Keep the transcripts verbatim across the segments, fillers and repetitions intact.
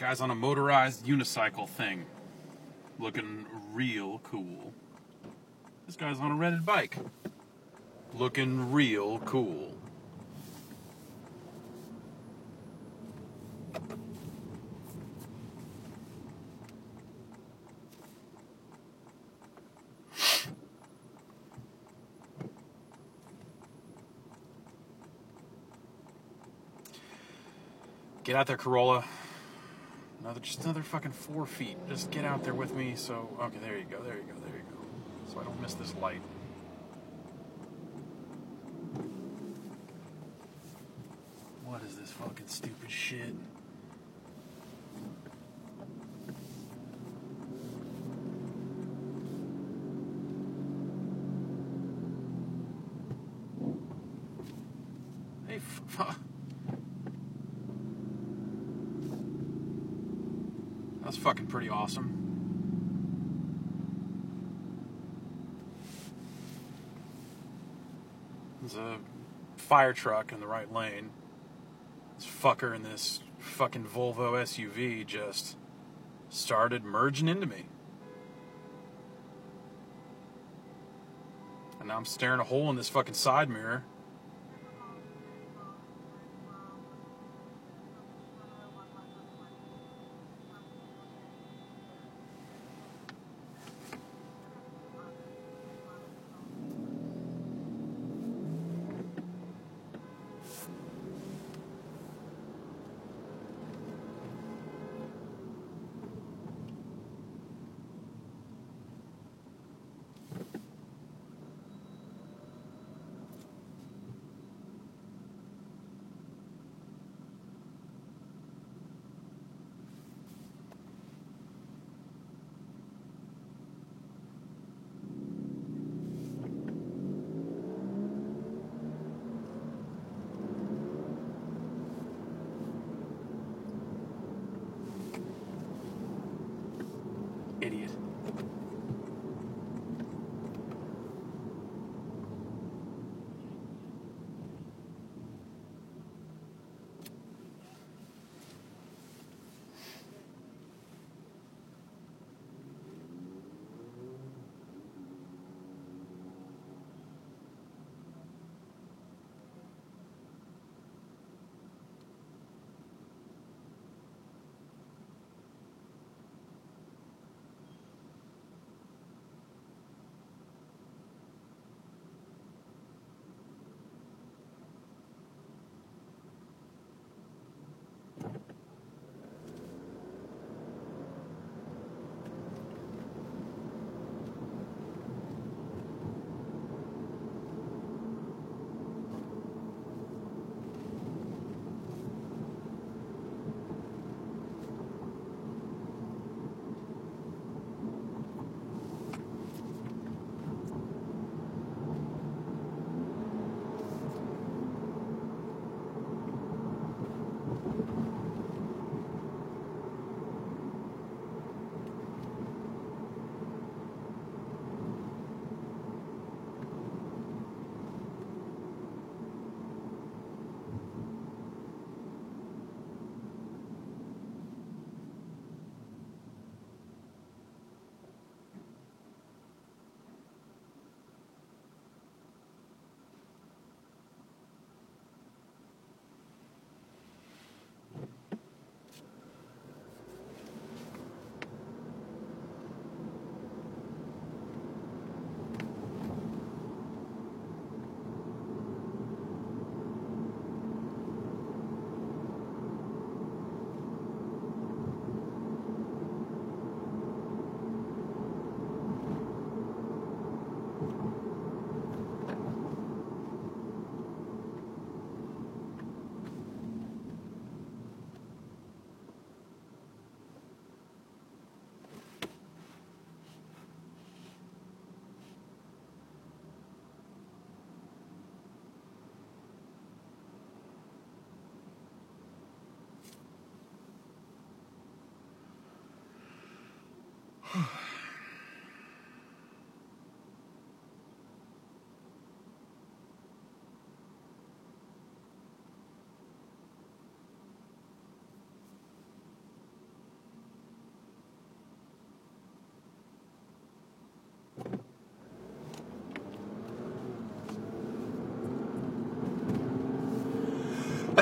Guy's on a motorized unicycle thing. Looking real cool. This guy's on a rented bike. Looking real cool. Get out there, Corolla. Another, just another fucking four feet. Just get out there with me. So, okay, there you go, there you go, there you go. So I don't miss this light. What is this fucking stupid shit? Hey, f- That's fucking pretty awesome. There's a fire truck in the right lane. This fucker in this fucking Volvo S U V just started merging into me. And now I'm staring a hole in this fucking side mirror.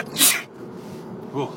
Whoa.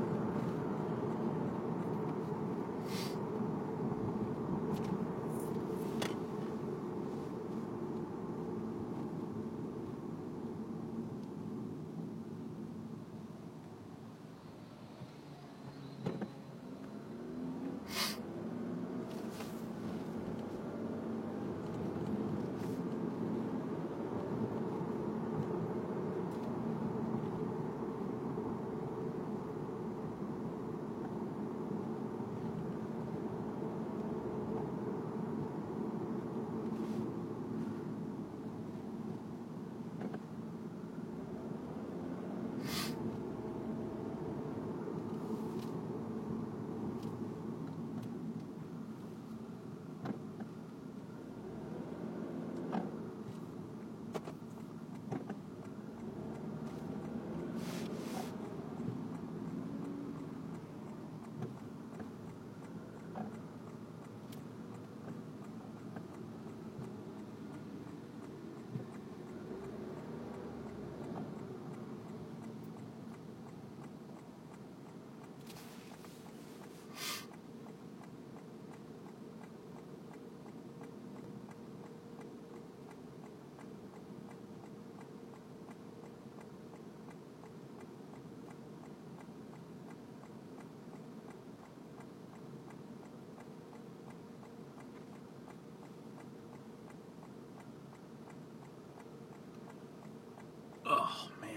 Oh, man.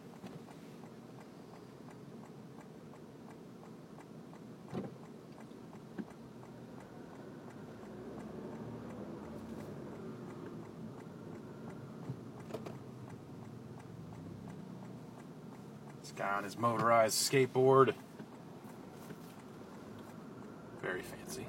This guy on his motorized skateboard. Very fancy.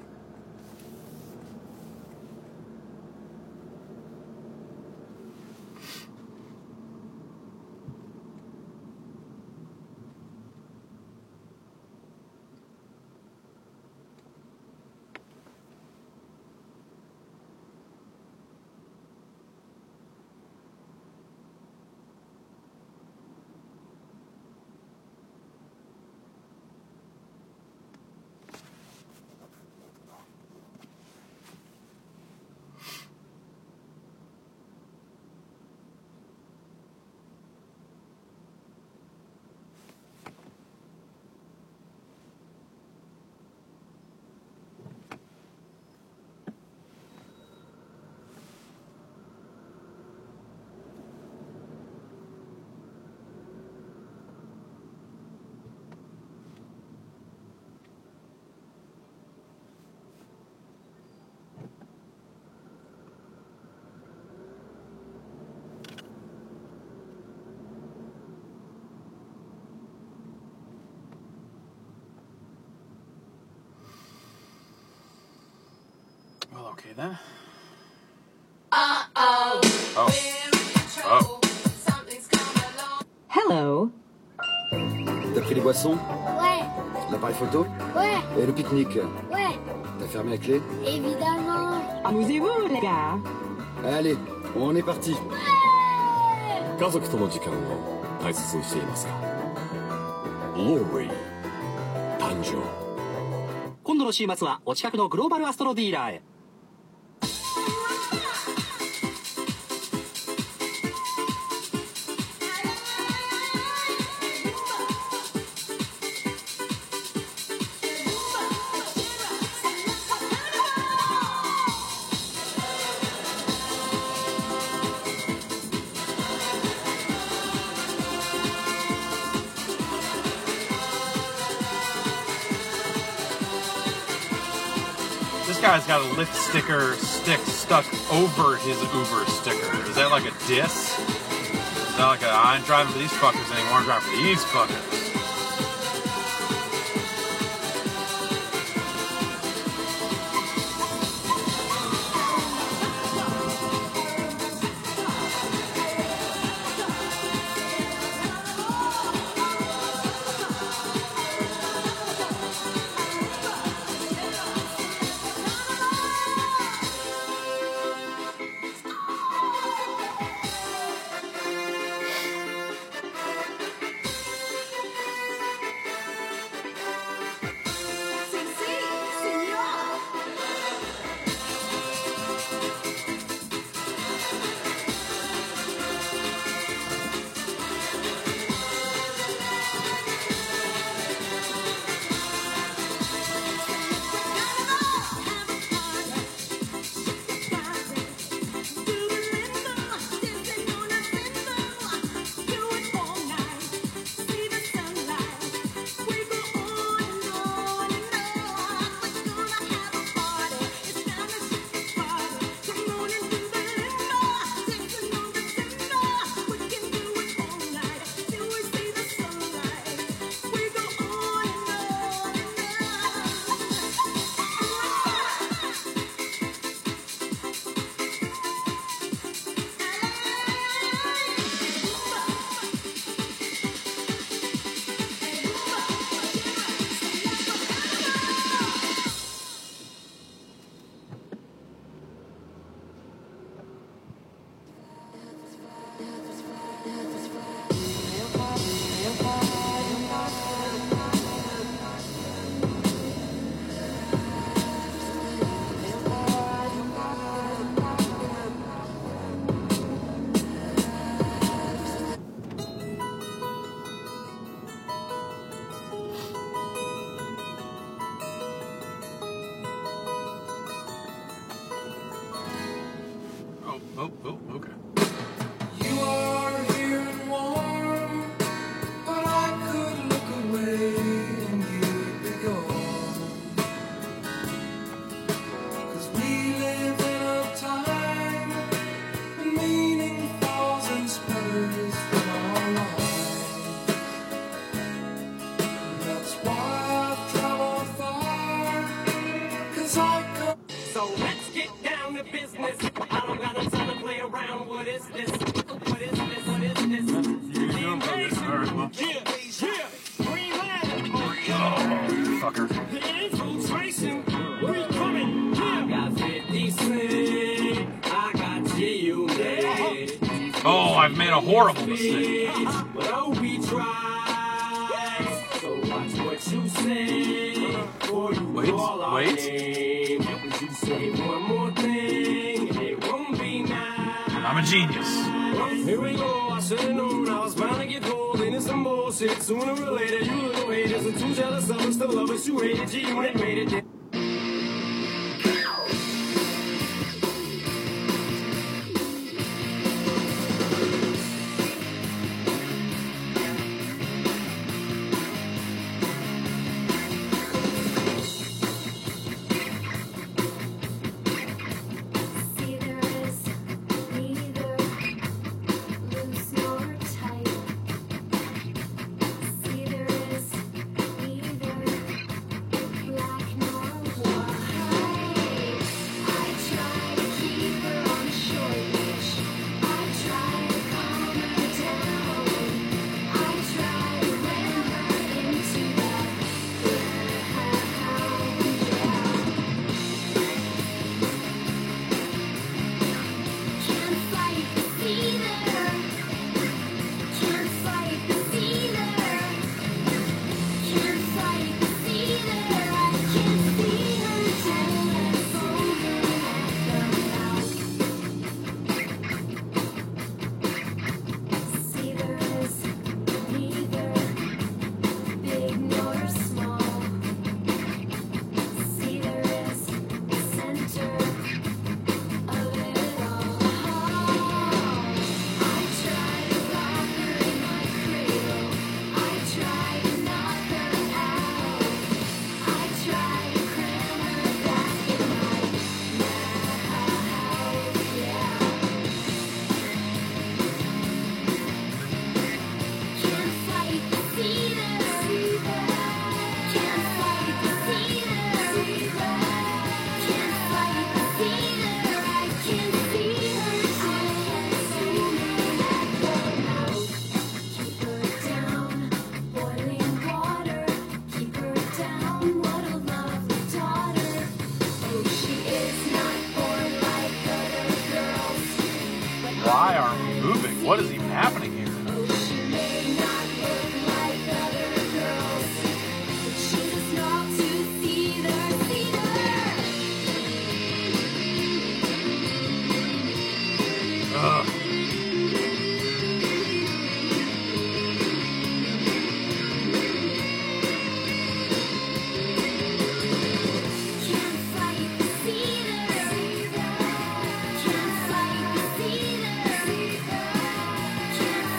Well, okay then. Uh-oh. Oh. Oh. Hello. T'as pris les boissons? Ouais, L'appareil photo? ouais, Et le pique-nique? ouais, T'as fermé la clé? évidemment. Amusez-vous, les gars. Allez, on est parti. 家族との時間を大切にしていますか？ローリー誕生。 今度の週末はお近くのグローバルアストロディーラーへ。 This guy's got a lift sticker stick stuck over his Uber sticker. Is that like a diss? Is that like a, I ain't driving for these fuckers anymore, I'm driving for these fuckers. oh, oh, okay. You are here and warm, but I could look away and you'd be gone. 'Cause we live in a time when meaning falls and sputters from our lives. And that's why I've traveled far, 'cause I come. So let's get down to business. I don't got no time to play around. What is this? What is this? What is this? You doing okay? All right, well. Yeah, yeah. Green land. Oh, fucker. The infiltration. We coming. Yeah. I got fifty cent. I got G-Unit. Oh, I've made a horrible mistake. But oh, we try. So watch what you say. Before you Wait, call our wait. name. Would you say one more thing? And it won't be nice. I'm a genius. Here we go, I should've known I was bound to get pulled into some bullshit. Sooner or later, you would know haters and too jealous of us, still love us, you hated G when it made it. See, there is neither loose nor tight. See, there is neither black nor white. I try to keep her on a short leash. I try to calm her down. I try to ram her into the Can't fight the fever. Can't fight the fever. Can't fight the fever. I can feel her till it's over at the mouth. See, there is neither big nor small. See, there is center of it all. I try to rock her in my cradle. I try to knock her out. I try to cram her back in my mouth. Yeah. Can't fight the fever. Can't fight the fever. Can't fight the fever. I can feel her till at the mouth. Keep her down, boiling water. Keep her down, what a lovely daughter. Oh, she is not born like other girls. But Why aren't we moving? What is even happening here? oh, she may not look like other girls, but she's not to see their theater. Ugh. Can't fight the fever. Can't fight the fever. Can't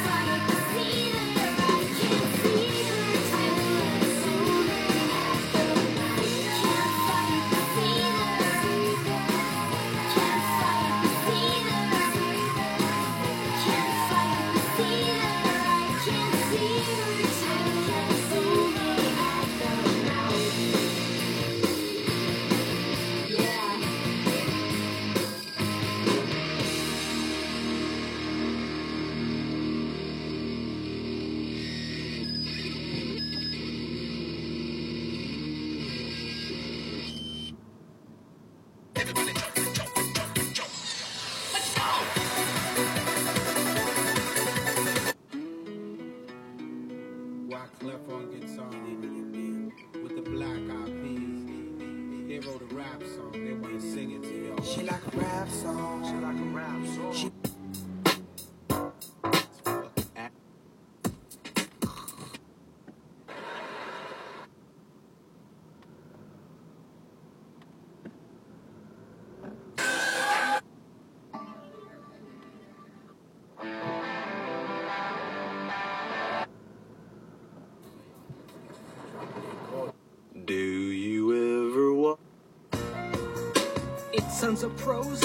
Sons of pros.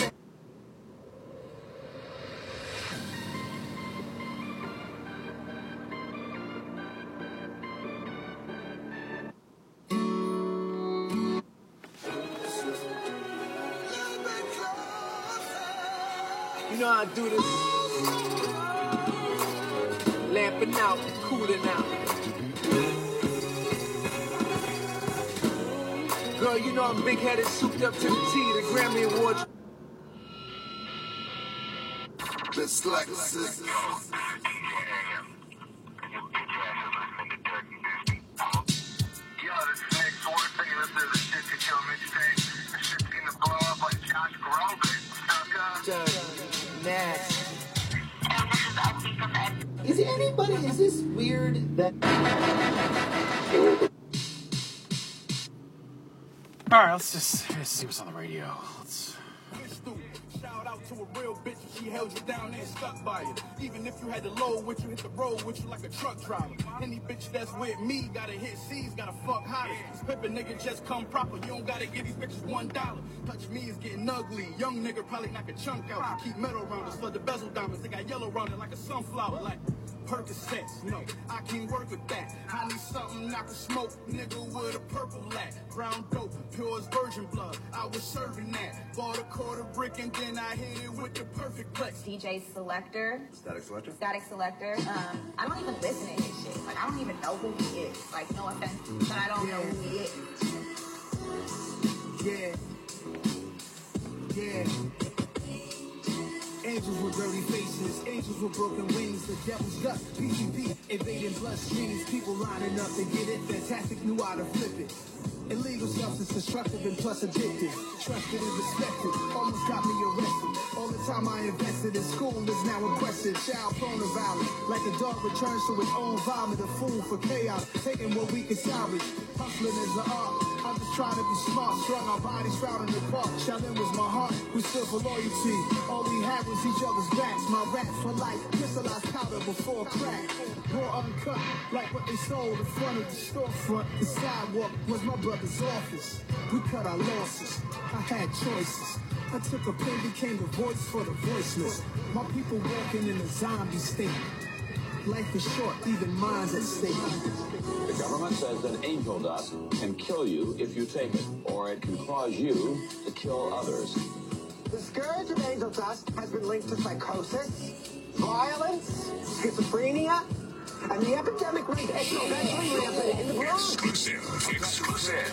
You know how I do this. Lamping out, cooling out. Girl, you know I'm big-headed, souped up to the T, the Grammy Award. Let's like this. Is anybody, is this weird that... Alright, let's just let's see what's on the radio. Let's... Shout out to a real bitch, she held you down and stuck by you. Even if you had to load with you, hit the road with you like a truck driver. Any bitch that's with me gotta hit C's, gotta fuck hotter. This pimpin' nigga just come proper, you don't gotta give these bitches one dollar. Touch me is getting ugly, young nigga probably knock a chunk out. Keep metal around us, flood the bezel diamonds, they got yellow around it like a sunflower. Like Percocets, no, I can't work with that. I need something I can smoke, nigga with a purple lat. Brown dope, pure as virgin blood, I was serving that. Bought a quarter brick and then I hit it with the perfect plex. D J Selector. Static Selector? Static Selector. Um, I don't even listen to his shit. Like, I don't even know who he is. Like, no offense, but I don't know who he is. Yeah. Yeah. Angels with dirty faces, angels with broken wings, the devil's gut, P G P, invading bloodstreams, people lining up to get it, fantastic, knew how to flip it. Illegal substance, destructive and plus addictive, trusted and respected, almost got me arrested. All the time I invested in school is now impressive, child prone to violence, like a dog returns to its own vomit, a fool for chaos, taking what we can salvage, hustling is the art. I'm just trying to be smart, strung our bodies shrouded in the park. Sheldon was my heart, we stood for loyalty. All we had was each other's backs. My raps for life, crystallized powder before crack. Raw uncut, like what they sold in front of the storefront. The sidewalk was my brother's office. We cut our losses, I had choices. I took a pen, became the voice for the voiceless. My people walking in a zombie state. Life is short, even mine's at stake. The government says that angel dust can kill you if you take it, or it can cause you to kill others. The scourge of angel dust has been linked to psychosis, violence, schizophrenia, and the epidemic rate exponentially rampant in the Bronx. Exclusive, exclusive.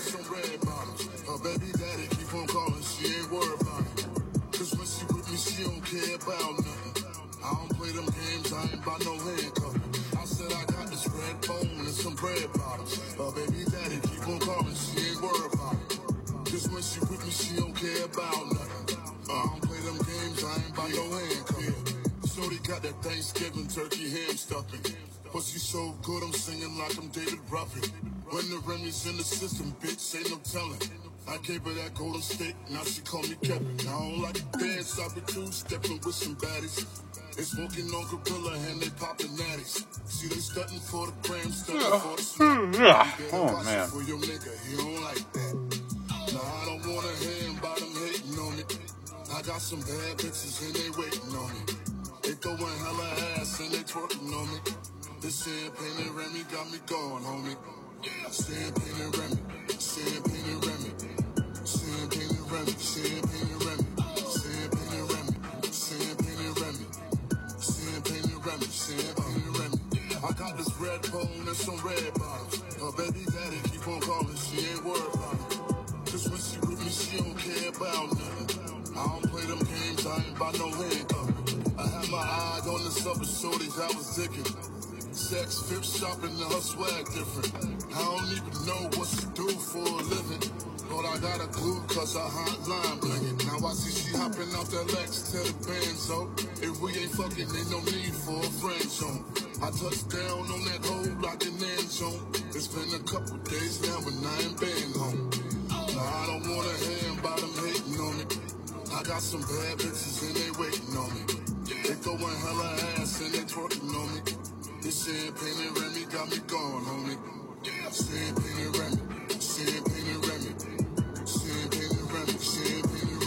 Her baby daddy keep on calling, she ain't worried about it. Cause when she with me, she don't care about nothing. I don't play them games, I ain't by no handcuff. I said I got this red bone and some bread bottoms. Her baby daddy keep on calling, she ain't worried about it. Cause when she with me, she don't care about nothing. I don't play them games, I ain't by no handcuff. Shorty got that Thanksgiving turkey ham stuffing. Pussy so good, I'm singing like I'm David Ruffin. When the Remy's in the system, bitch, ain't no telling. I gave her that golden stick, now she call me Kevin. I don't like to dance, I be two-stepping with some baddies. They smoking on Gorilla and they popping natties. See, they stunting for the gram, stunting for the sweat. Oh, man. For your nigga, he don't like that. Nah, I don't wanna hear him about them hating on me. I got some bad bitches and they waiting on me. They throwing hella ass and they twerking on me. This champagne and Remy got me going, homie. Champagne and Remy, champagne and Remy, champagne and Remy, champagne and Remy, champagne and Remy, champagne and Remy, champagne and Remy, champagne and Remy. I got this red bone and some red bottoms. Her baby daddy keep on calling, she ain't worried about it. Cause when she with me, she don't care about nothing. I don't play them games, I ain't by no handcuff. I had my eye on the supper shorties, I was dicking. Sex, fifth shopping, and her swag different. I don't even know what she do for a living. But I got a clue cause her hotline blinging. Now I see she hopping off that Lex to the Benzo. If we ain't fucking, ain't no need for a friend zone. I touched down on that whole block in end zone. It's been a couple days now and I ain't been home. Now I don't wanna hear about them hating on me. I got some bad bitches and they waiting on me. They throwing hella ass and they twerking on me. This champagne and Remy got me going, homie. Champagne and Remy, champagne and Remy, champagne and Remy, champagne and Remy.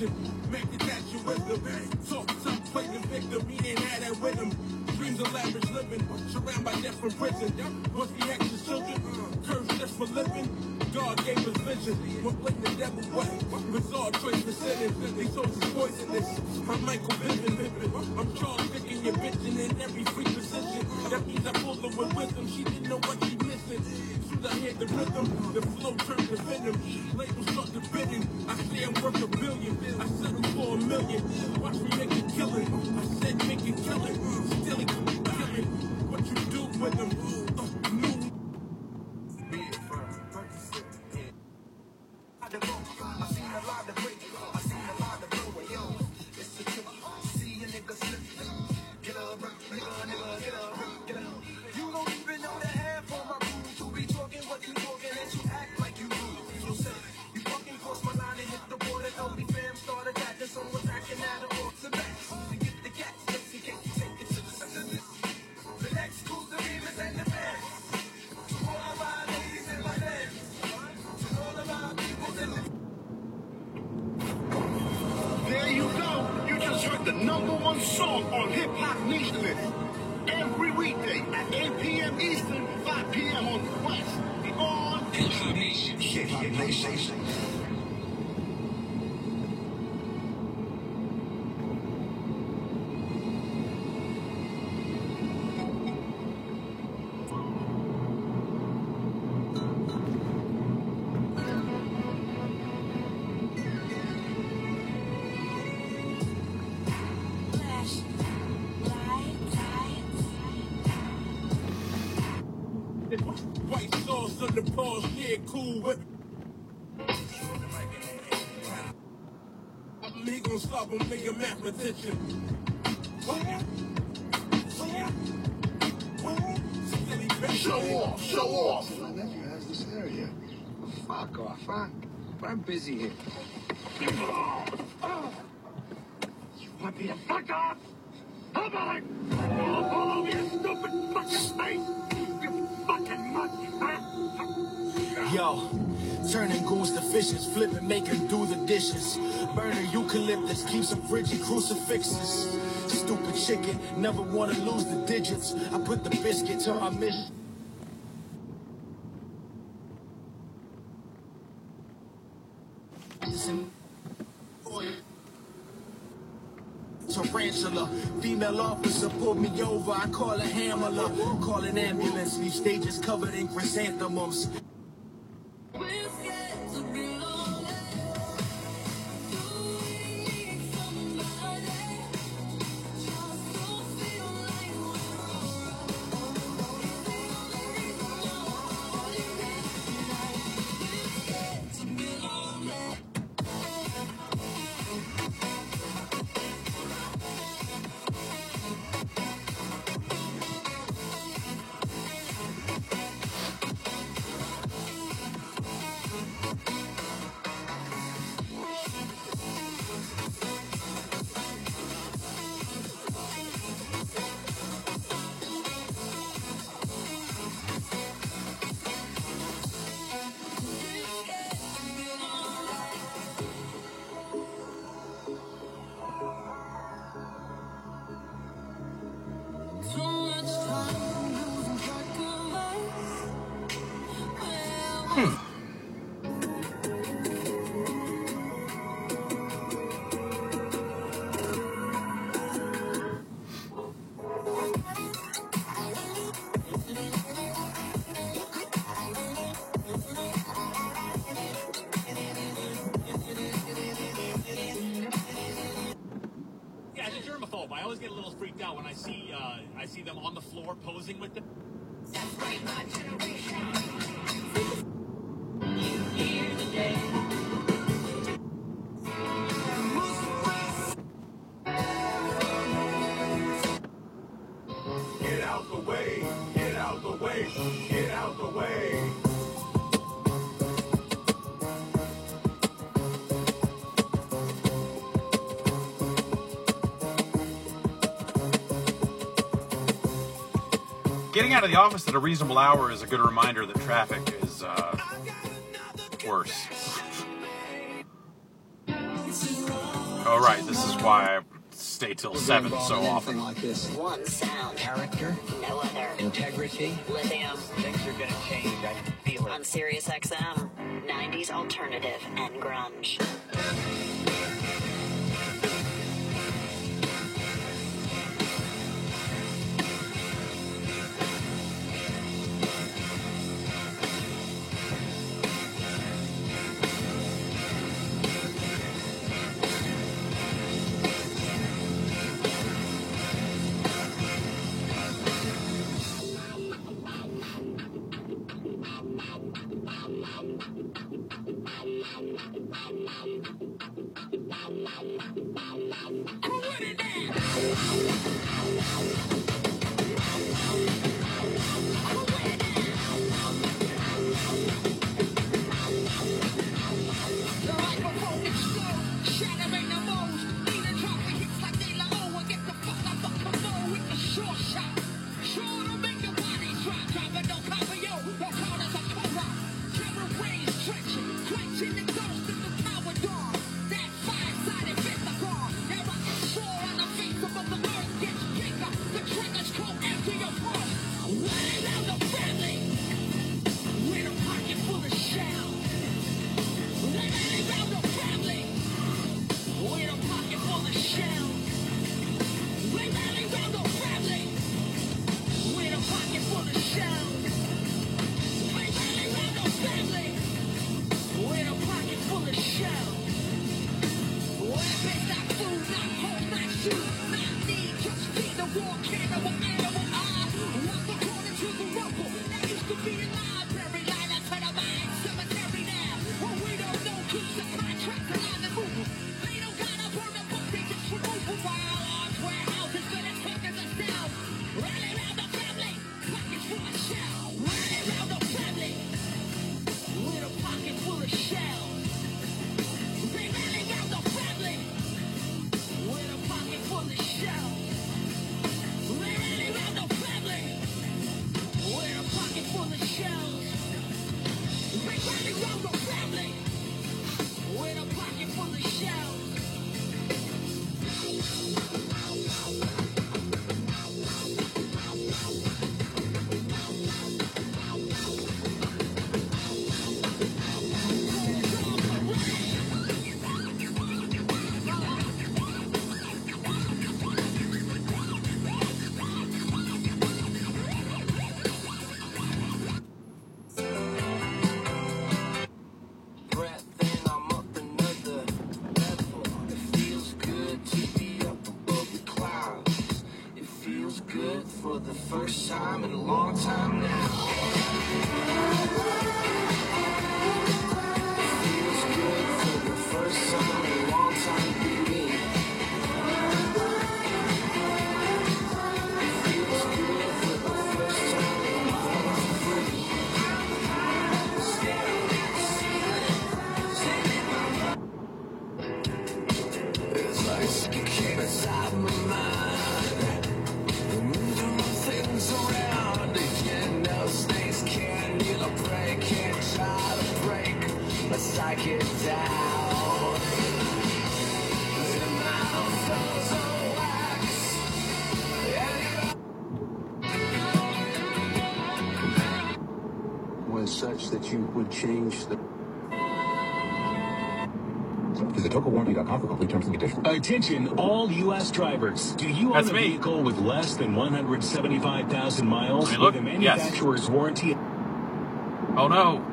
vision. Make it that you with them. Talk tough, play the victim. He ain't had that with him. Dreams of lavish living, surrounded by death from prison. Was the ex's children, cursed just for living. God gave us vision, what blame the devil way. Bizarre choice for sinning, they told us poisonous. I'm Michael Vivian, I'm Charles Dickin, your bitchin' in every free position. That means I pulled her with wisdom, she didn't know what she missing. Soon I hear the rhythm, the flow turned to venom. Labels start to bidding, I say I'm worth a billion. I settle for a million, watch me make a killing. I said make a killing, still it killing. What you do with them, uh, new. I seen a lot of break, I seen a lot of blow, yo. It's a killer. See a nigga slip. Get up, nigga, nigga, get up, get up. You don't even know the half of my rules. To be talking what you talking and you act like you do. So say, you fucking cross my line and hit the border. Only fam start attacking, someone's acting out of order. To get the cats, just in case you take it to the center. The next school's the Remus and the fans. To all of our ladies and my men. To all of our people in the. There you go. You just heard the number one song on Hip Hop Nation. Every weekday at eight p.m. Eastern, five p.m. on the West. On Hip Hop Nation. Hip Hop Nation. White sauce on the balls, yeah, cool with he gon' stop him, make a mathematician. Show off, show off. My nephew has this area. Fuck off, huh? I'm busy here. You want me to fuck off? How about I all follow your stupid fucking face? You fucking monkey, huh? Yo, turning goons to fishes, flipping, making do the dishes. Burning eucalyptus, keep some frigid crucifixes. Stupid chicken, never wanna lose the digits. I put the biscuit to my mission. Tarantula, female officer pulled me over. I call a handler, call an ambulance. Leave stages covered in chrysanthemums. Yeah, as a germaphobe, I always get a little freaked out when I see uh, I see them on the floor posing with them. That's right, my generation. Get out the way, get out the way, get out the way. Getting out of the office at a reasonable hour is a good reminder that traffic is uh, worse. Oh, right. This is why I stay till seven so often. Like this. One sound. Character. No other. Integrity. Lithium. Things are gonna change. I can feel it. On Sirius X M. nineties alternative and grunge. Was such that you would change the. Visit toco warranty dot com for complete terms and conditions. Attention, all U S drivers. Do you That's own a me. vehicle with less than one hundred seventy-five thousand miles Let me look. with a manufacturer's Yes. warranty? Oh no.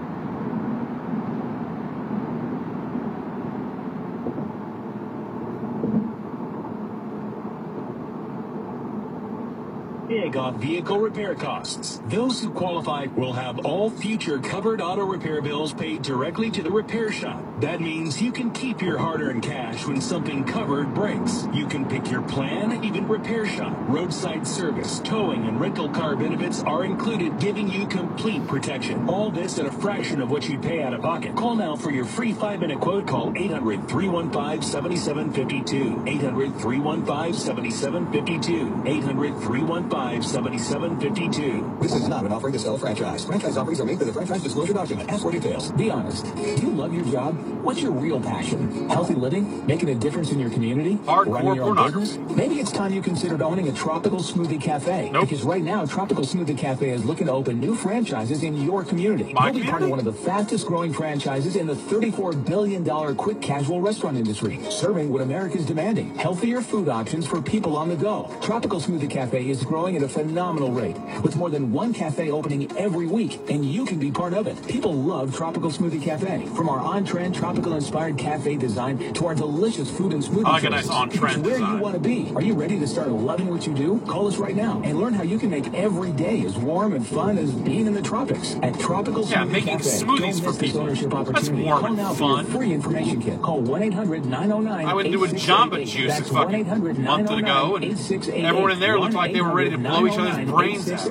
Big on vehicle repair costs. Those who qualify will have all future covered auto repair bills paid directly to the repair shop. That means you can keep your hard-earned cash when something covered breaks. You can pick your plan, even repair shop. Roadside service, towing, and rental car benefits are included, giving you complete protection. All this at a fraction of what you'd pay out of pocket. Call now for your free five-minute quote. Call eight hundred, three one five, seven seven five two. eight hundred, three one five, seven seven five two. eight hundred, three one five, five seven seven five two. This is not an offering to sell a franchise. Franchise offerings are made through the franchise disclosure document. Ask for details. Be honest. Do you love your job? What's your real passion? Healthy living? Making a difference in your community? Hardcore Running your own pornography. business? Maybe it's time you considered owning a Tropical Smoothie Cafe. Nope. Because right now, Tropical Smoothie Cafe is looking to open new franchises in your community. My You'll be part community? of one of the fastest growing franchises in the thirty-four billion dollars quick casual restaurant industry, serving what America's demanding: healthier food options for people on the go. Tropical Smoothie Cafe is growing at a phenomenal rate, with more than one cafe opening every week, and you can be part of it. People love Tropical Smoothie Cafe. From our on-trend, tropical-inspired cafe design to our delicious food and smoothie I like a nice choices, on-trend it's where design. you want to be. Are you ready to start loving what you do? Call us right now and learn how you can make every day as warm and fun as being in the tropics at Tropical Yeah, Smoothie making Cafe. smoothies Don't for miss this people. ownership That's opportunity. warm Call and now fun. for your free information kit. Call one eight hundred nine oh nine I went into a Jamba Juice a fucking month ago, and everyone in there looked like they were ready to blow each other's brains out.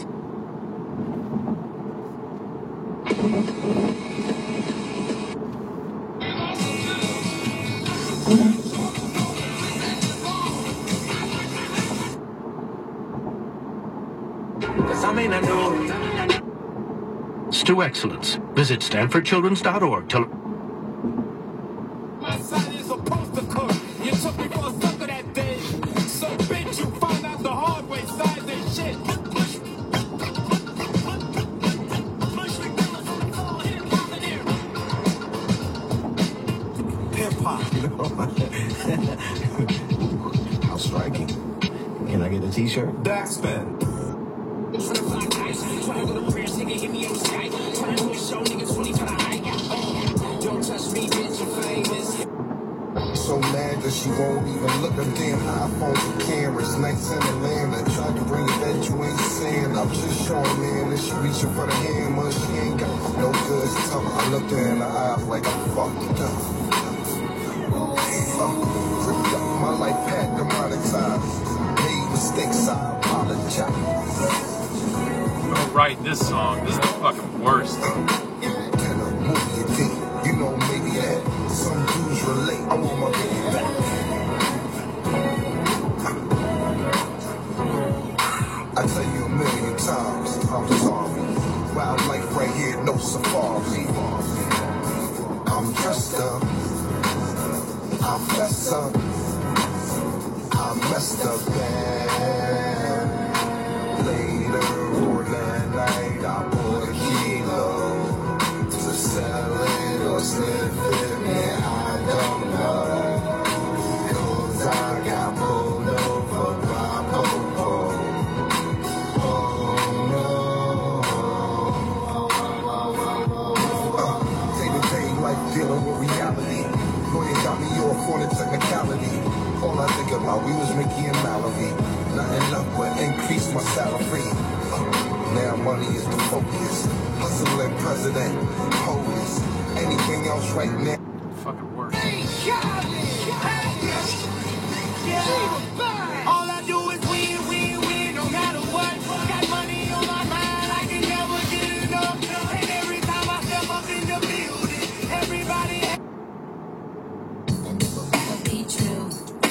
Stu Excellence. Visit stanford children's dot org to My side is supposed to cook. You took me for a sucker that day. So bitch, you found out the hard way. Size and shit. Hip hop, you know. How striking. Can I get a t-shirt? Backspin. So mad that she won't even look at damn iPhones and cameras. Nights in Atlanta, tried to bring it that you ain't saying. I'm just showing man that she reaching for the hammer. She ain't got no good stuff. I looked her in the eyes like I fucked up. Uh, ripped up my life, had demonetized. Made mistakes, I apologize. Don't write this song. This is the fucking worst. You know, maybe that some dudes relate. I want my baby back. I tell you a million times, I'm sorry. Wildlife right here, no safari. I'm dressed up. I messed up. I messed up bad. Later or that night, I bought a kilo to sell it or slip it. Yeah, I don't know. Cause I got pulled over by Popo. Oh no. Uh, day-to-day life dealing with reality. Lawyer got me off on a technicality. All I think about, we was Mickey and Mallory. Nothing up but increase my salary. Uh, now money is the focus. Hustling president, hopeless. Anything else right now? Fucking worse. All I do is win, win, win, no matter what. Got money on my mind, I can never get enough. And every time I step up in the building, everybody. Be true.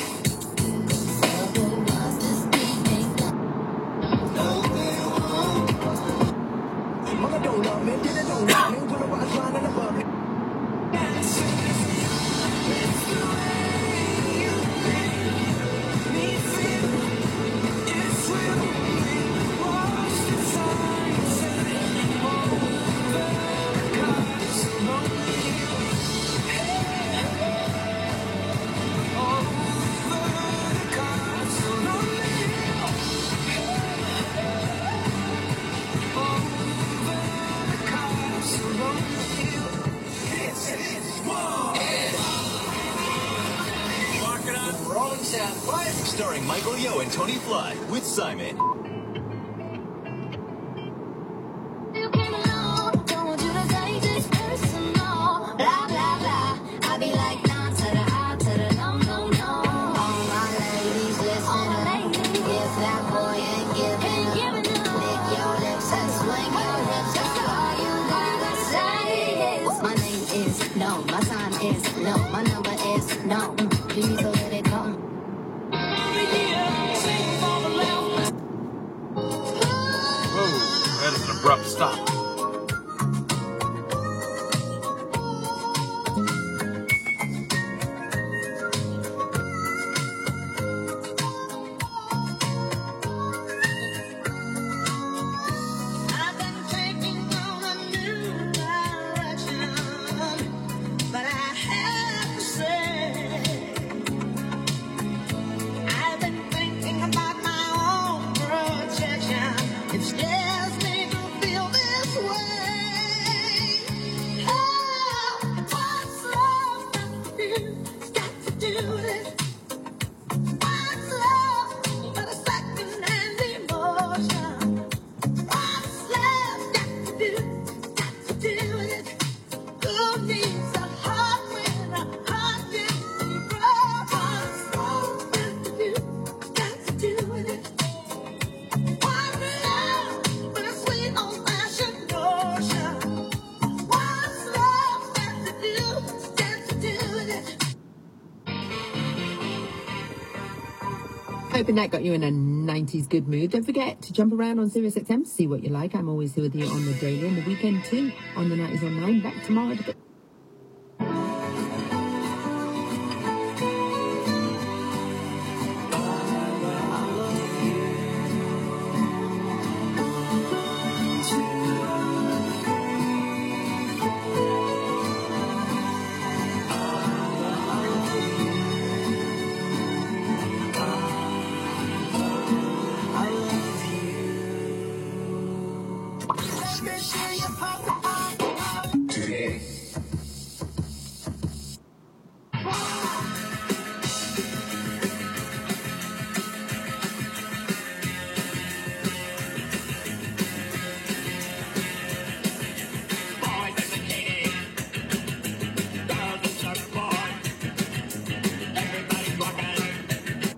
Mama don't love me, did it don't love me. When I was running above me. Rolling Sound Five, starring Michael Yo and Tony Flood with Simon. You came along, don't want you to take this personal. Blah, blah, blah. I be like, nah, to the I, to the no, no, no. All my ladies, listen up. If that boy ain't giving up, lick your lips and swing your hips. That's all you gotta say is, my name is no, my time is no, my number is no. Do you so let it go? stop. I've been taking on a new direction, but I have to say, I've been thinking about my own protection. It scares me to feel this way. Oh, what's love got to do? It's got to do with it. What's love but a second-hand emotion? What's love got to do? Got to do with it. Who needs a heart when a heart gets broke? What's love got to do? Got to do with it. What's love but a sweet old-fashioned notion? What's love got to do? Got to do with it. Hoping that got you in a nineties good mood. Don't forget to jump around on Sirius X M to see what you like. I'm always here with you on the daily and the weekend too on the nineties online. Back tomorrow to get Today. Boys in bikini, girls in surfboard, everybody's walking.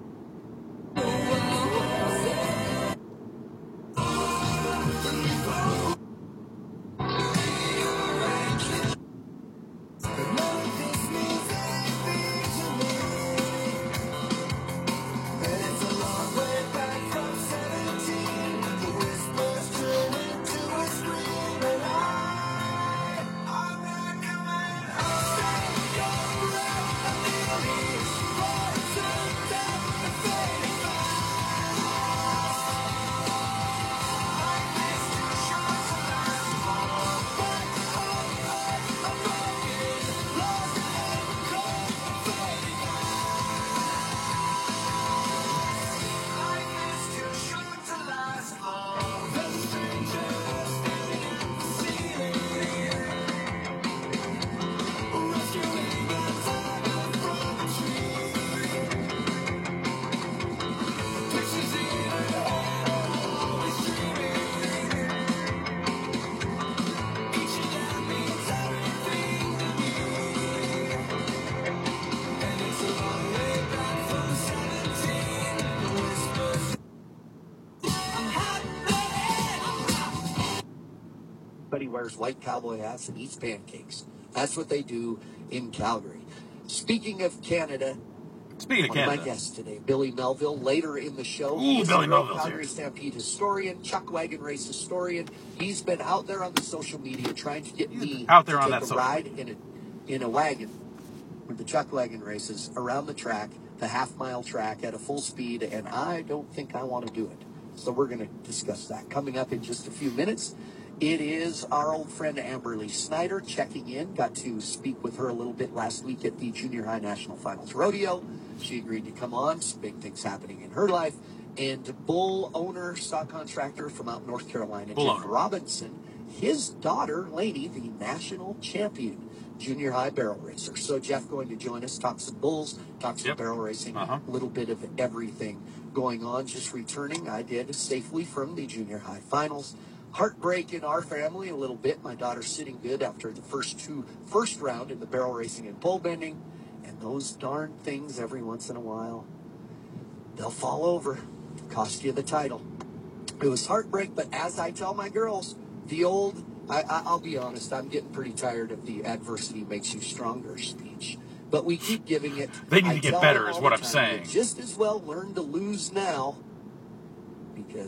Everybody wears white cowboy hats and eats pancakes. That's what they do in Calgary. Speaking of Canada, Speaking of one of my Canada. guests today, Billy Melville, later in the show. Ooh, He's Billy a real Melville's Calgary here. Stampede historian, chuck wagon race historian. He's been out there on the social media trying to get me out there to on take that a social ride in a, in a wagon with the chuck wagon races around the track, the half mile track at a full speed, and I don't think I want to do it. So we're going to discuss that coming up in just a few minutes. It is our old friend Amberly Snyder checking in. Got to speak with her a little bit last week at the Junior High National Finals Rodeo. She agreed to come on. Some big things happening in her life. And bull owner, stock contractor from out North Carolina, Bull Jeff owner. Robinson. His daughter, Lainey, the national champion junior high barrel racer. So Jeff going to join us, talk some bulls, talk some Yep. barrel racing, Uh-huh. a little bit of everything going on. Just returning, I did safely from the junior high finals. Heartbreak in our family a little bit. My daughter's sitting good after the first two, first round in the barrel racing and pole bending. And those darn things every once in a while, they'll fall over, cost you the title. It was heartbreak, but as I tell my girls, the old, I, I, I'll be honest, I'm getting pretty tired of the adversity makes you stronger speech. But we keep giving it. They need I to get tell better them is all what the I'm time, saying. you just as well learn to lose now, because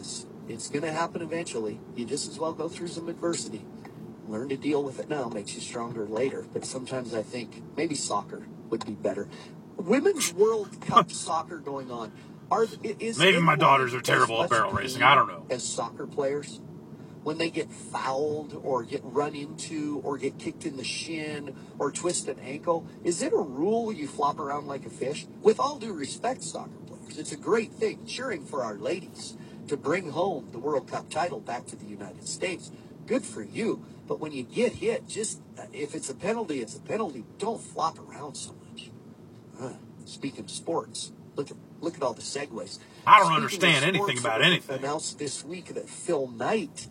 It's going to happen eventually. You just as well go through some adversity. Learn to deal with it now. Makes you stronger later. But sometimes I think maybe soccer would be better. Women's World Cup soccer going on. Are, is Maybe my anyone daughters are as terrible at much barrel pain racing. I don't know. As soccer players, when they get fouled or get run into or get kicked in the shin or twist an ankle, is it a rule you flop around like a fish? With all due respect, soccer players, it's a great thing, cheering for our ladies to bring home the World Cup title back to the United States. Good for you. But when you get hit, just if it's a penalty, it's a penalty. Don't flop around so much. Uh, speaking of sports, look at look at all the segues. I don't Speaking understand of anything sports, about it anything. Announced this week that Phil Knight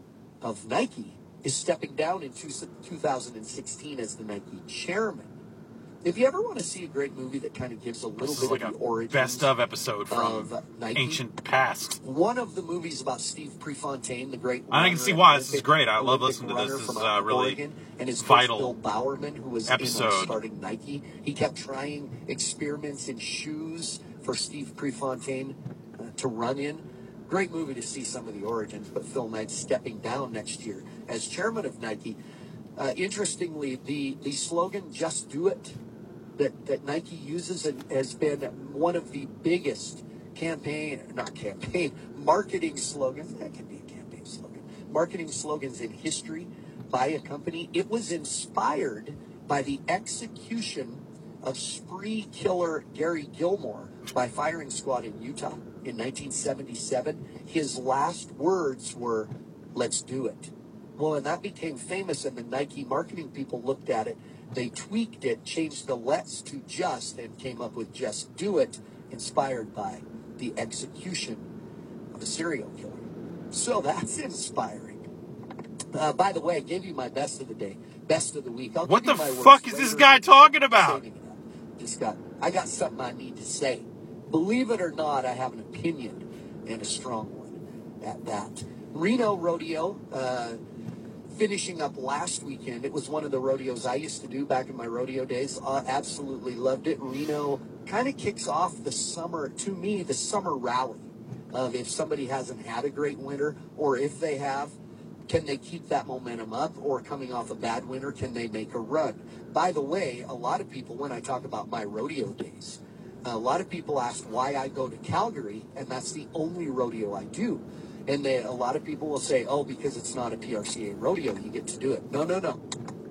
of Nike is stepping down in two thousand sixteen as the Nike chairman. If you ever want to see a great movie that kind of gives a little This bit is like of the a origins best of episode from of Nike, ancient past. one of the movies about Steve Prefontaine, the great I can runner see and why this is Olympic- great. I love Olympic listening to this. runner This from is out uh, of really Oregon, and his vital coach Bill Bowerman, who was in on episode. starting Nike. He kept trying experiments in shoes for Steve Prefontaine uh, to run in. Great movie to see some of the origins, but Phil Knight stepping down next year as chairman of Nike. Uh, interestingly, the, the slogan, "Just Do It," that, that Nike uses and has been one of the biggest campaign, not campaign, marketing slogans. That could be a campaign slogan. Marketing slogans in history by a company. It was inspired by the execution of spree killer Gary Gilmore by firing squad in Utah in nineteen seventy-seven. His last words were, "Let's do it." Well, and that became famous, and the Nike marketing people looked at it. They tweaked it, changed the "let's" to "just," and came up with "Just Do It," inspired by the execution of a serial killer. So that's inspiring. Uh, by the way, I gave you my best of the day, best of the week. I'll What give the you my fuck worst is this later guy in the talking week. about? Saving it up. Just got, I got something I need to say. Believe it or not, I have an opinion, and a strong one at that. Reno Rodeo, uh, finishing up last weekend. It was one of the rodeos I used to do back in my rodeo days. Uh, absolutely loved it. Reno kind of kicks off the summer, to me, the summer rally of if somebody hasn't had a great winter, or if they have, can they keep that momentum up, or coming off a bad winter, can they make a run? By the way, a lot of people, when I talk about my rodeo days, a lot of people ask why I go to Calgary, and that's the only rodeo I do. And they, a lot of people will say, oh, because it's not a P R C A rodeo, you get to do it. No, no, no.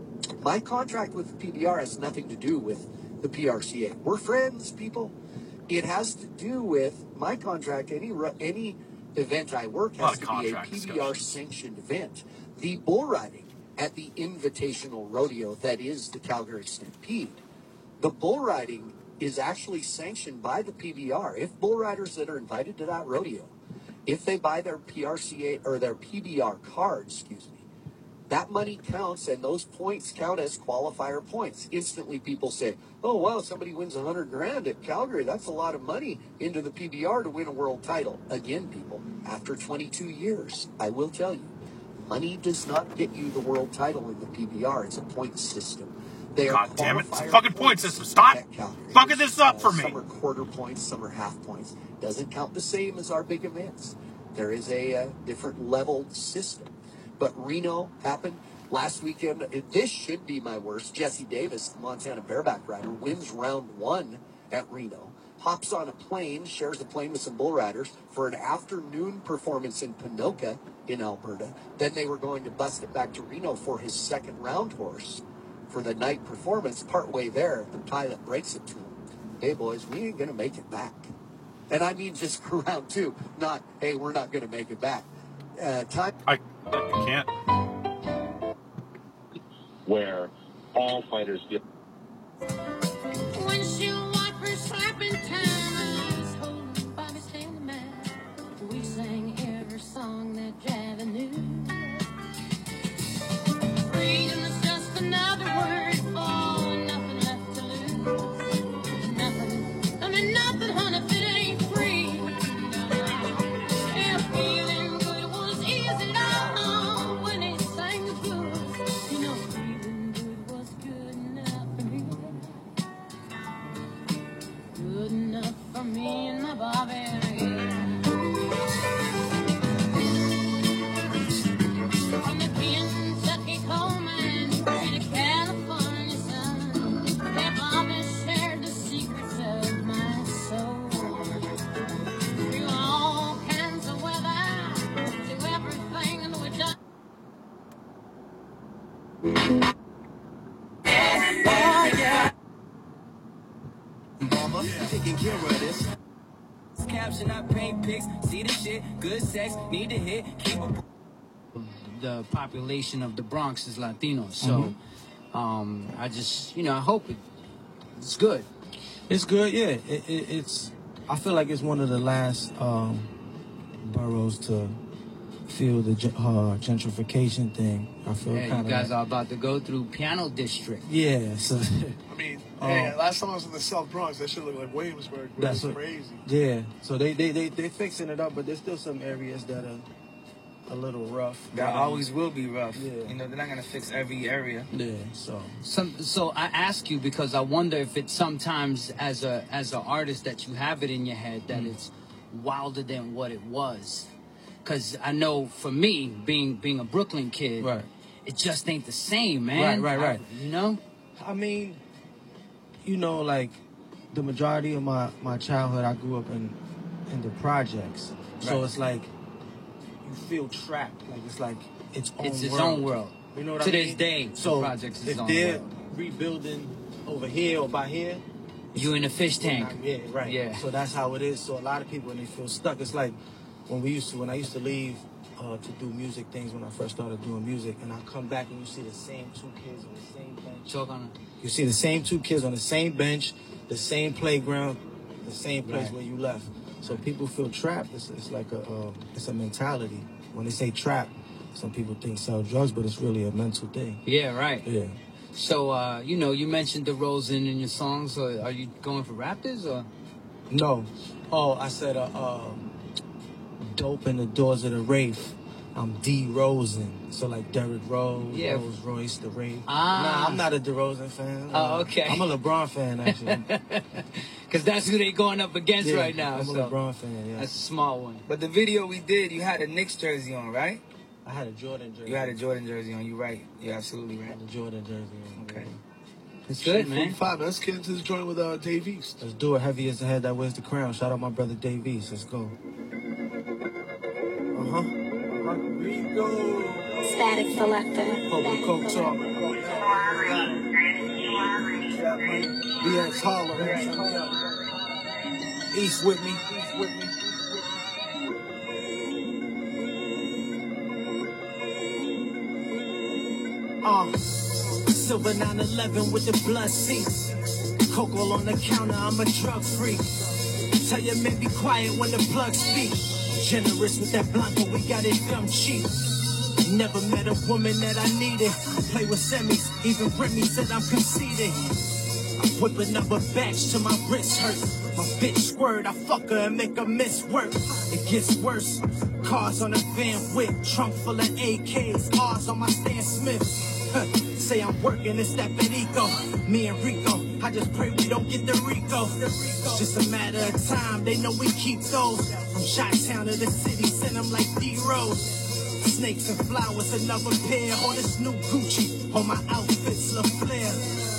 My contract with the P B R has nothing to do with the P R C A. We're friends, people. It has to do with my contract. Any ro- any event I work has to be a P B R-sanctioned event. The bull riding at the Invitational Rodeo, that is the Calgary Stampede, the bull riding is actually sanctioned by the P B R. If bull riders that are invited to that rodeo, if they buy their P R C A or their P B R card, excuse me, that money counts, and those points count as qualifier points. Instantly, people say, oh, wow, somebody wins a hundred grand at Calgary. That's a lot of money into the P B R to win a world title. Again, people, after twenty-two years, I will tell you, money does not get you the world title in the P B R. It's a point system. They are God damn it. It's a qualifier fucking point points system. Stop at Calgary. fucking this up for me. Some are quarter points, some are half points. Doesn't count the same as our big events. There is a uh, different leveled system. But Reno happened last weekend. It- This should be my worst. Jesse Davis, the Montana bareback rider, wins round one at Reno. Hops on a plane, shares a plane with some bull riders for an afternoon performance in Ponoka in Alberta. Then they were going to bust it back to Reno for his second round horse for the night performance. Partway there, the pilot breaks it to him. Hey, boys, we ain't going to make it back. And I mean just for round two, not, hey, we're not going to make it back. Uh, time. I, I can't. Where all fighters get. When she walked her slapping time, I was holding Bobby Stanley man. We sang every song that Javi knew. Freedom is just another word for nothing left to lose. Nothing, I mean nothing, honey, if it ain't free. And feeling good was easy now when he sang the blues. You know, feeling good was good enough for me. Mama, taking care of this. Caption, I paint pics, see the shit, good sex, need to hit, keep a... The population of the Bronx is Latino, so um, I just, you know, I hope it, it's good. It's good, yeah. It, it, it's. I feel like it's one of the last um, boroughs to feel the gen- uh, gentrification thing. I feel Yeah, kind you of. guys are about to go through Piano District. Yeah, so. I mean, Um, yeah, last time I was in the South Bronx, that shit looked like Williamsburg. It That's was what- crazy. Yeah, so they they they they fixing it up, but there's still some areas that are a little rough. That Um, always will be rough. Yeah. You know, they're not gonna fix every area. Yeah, so. Some, so I ask you because I wonder if it's sometimes as a as an artist that you have it in your head that Mm. it's wilder than what it was. Because I know for me, being being a Brooklyn kid, Right. it just ain't the same, man. Right, right, right. I- you know? I mean, you know, like the majority of my, my childhood, I grew up in in the projects. So Right. it's like you feel trapped. Like it's like its own It's its world. own world. You know what To I mean? this day, the so projects is if its own they're world. rebuilding over here or by here, You in a fish they're tank. not- yeah, right. Yeah. So that's how it is. So a lot of people when they feel stuck, it's like when we used to when I used to leave uh, to do music things when I first started doing music, and I come back and you see the same two kids on the same bench. Talk on You see the same two kids on the same bench, the same playground, the same place Right. where you left. So people feel trapped. It's, it's like a uh, it's a mentality. When they say trap, some people think sell drugs, but it's really a mental thing. Yeah, right. Yeah. So, uh, you know, you mentioned the Rosen in your songs. So are you going for Raptors or? No. Oh, I said uh, uh, dope in the doors of the Wraith. I'm D Rosen. So like Derrick Rose, Yeah. Rose Royce, the Wraith. Ah. Nah, I'm not a DeRozan fan. Oh, Uh, okay. I'm a LeBron fan, actually. Because that's who they going up against Yeah, right now. I'm a so LeBron fan, yeah. That's a small one. But the video we did, you had a Knicks jersey on, right? I had a Jordan jersey. You had a Jordan jersey on. You're right. You're absolutely right. The Jordan jersey. Okay. It's Shit, forty-five. Let's get into this joint with uh, Dave East. Let's do it. Heavy as the head that wears the crown. Shout out my brother Dave East. Let's go. Uh-huh. Static Selector. Purple Coke Talk. B X Harlem. East with me. East with me. Uh, silver nine eleven with the blood seats. Coke all on the counter, I'm a drug freak. Tell your man be quiet when the plug speak. Generous with that blunt, but we got it dumb cheap. Never met a woman that I needed. Play with semis, even Remy said I'm conceited. I'm whipping up a batch till my wrist hurt. My bitch word, I fuck her and make her miss work. It gets worse. Cars on the van with trunk full of A Ks. R's on my Stan Smith. Huh, say I'm working, it's that Perico. Me and Rico, I just pray we don't get the Rico. It's just a matter of time, they know we keep those. From Chi-Town to the city, send them like D-Rose. Snakes and flowers, another pair. On this new Gucci, on my outfits, La Flair.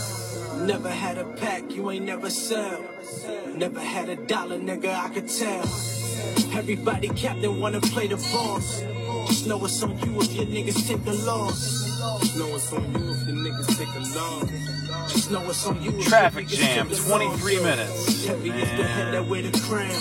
Never had a pack, you ain't never sell. Never had a dollar, nigga, I could tell. Everybody captain wanna play the boss. Just know it's on you if your niggas take the loss. Just know it's on you if your niggas take a loss. Just know it's on you if Traffic your niggas jam, take the twenty-three loss. minutes. Heavy is the head that wear the crown.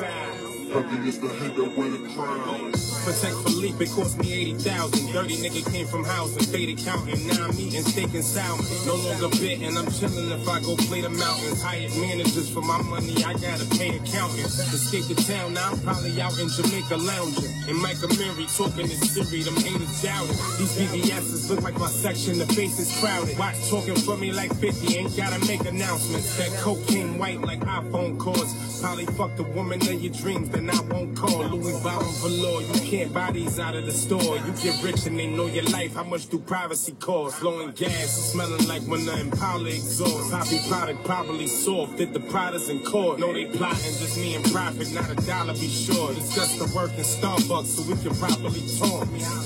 Heavy is the head that wear the crown. Protect Felipe, it cost me eighty thousand. Dirty nigga came from housing, paid accountant. Now I'm eating steak and salmon. No longer bit, and I'm chilling if I go play the mountains. Hired managers for my money, I gotta pay accountants. Escape the town, now I'm probably out in Jamaica lounging. And Micah Mary talking to Siri, them haters doubting. These B B S's look like my section, the face is crowded. Watch talking for me like fifty, ain't gotta make announcements. That cocaine white like iPhone calls. Probably fuck the woman of your dreams, then I won't call. Louis Vuitton velour, you can't buy these out of the store. You get rich and they know your life, how much do privacy cost? Blowing gas, smelling like when the Impala exhaust. Poppy product properly soft, did the Pradas in court. No, they plotting, just me and profit, not a dollar be sure. Discuss the work in Starbucks so we can properly talk.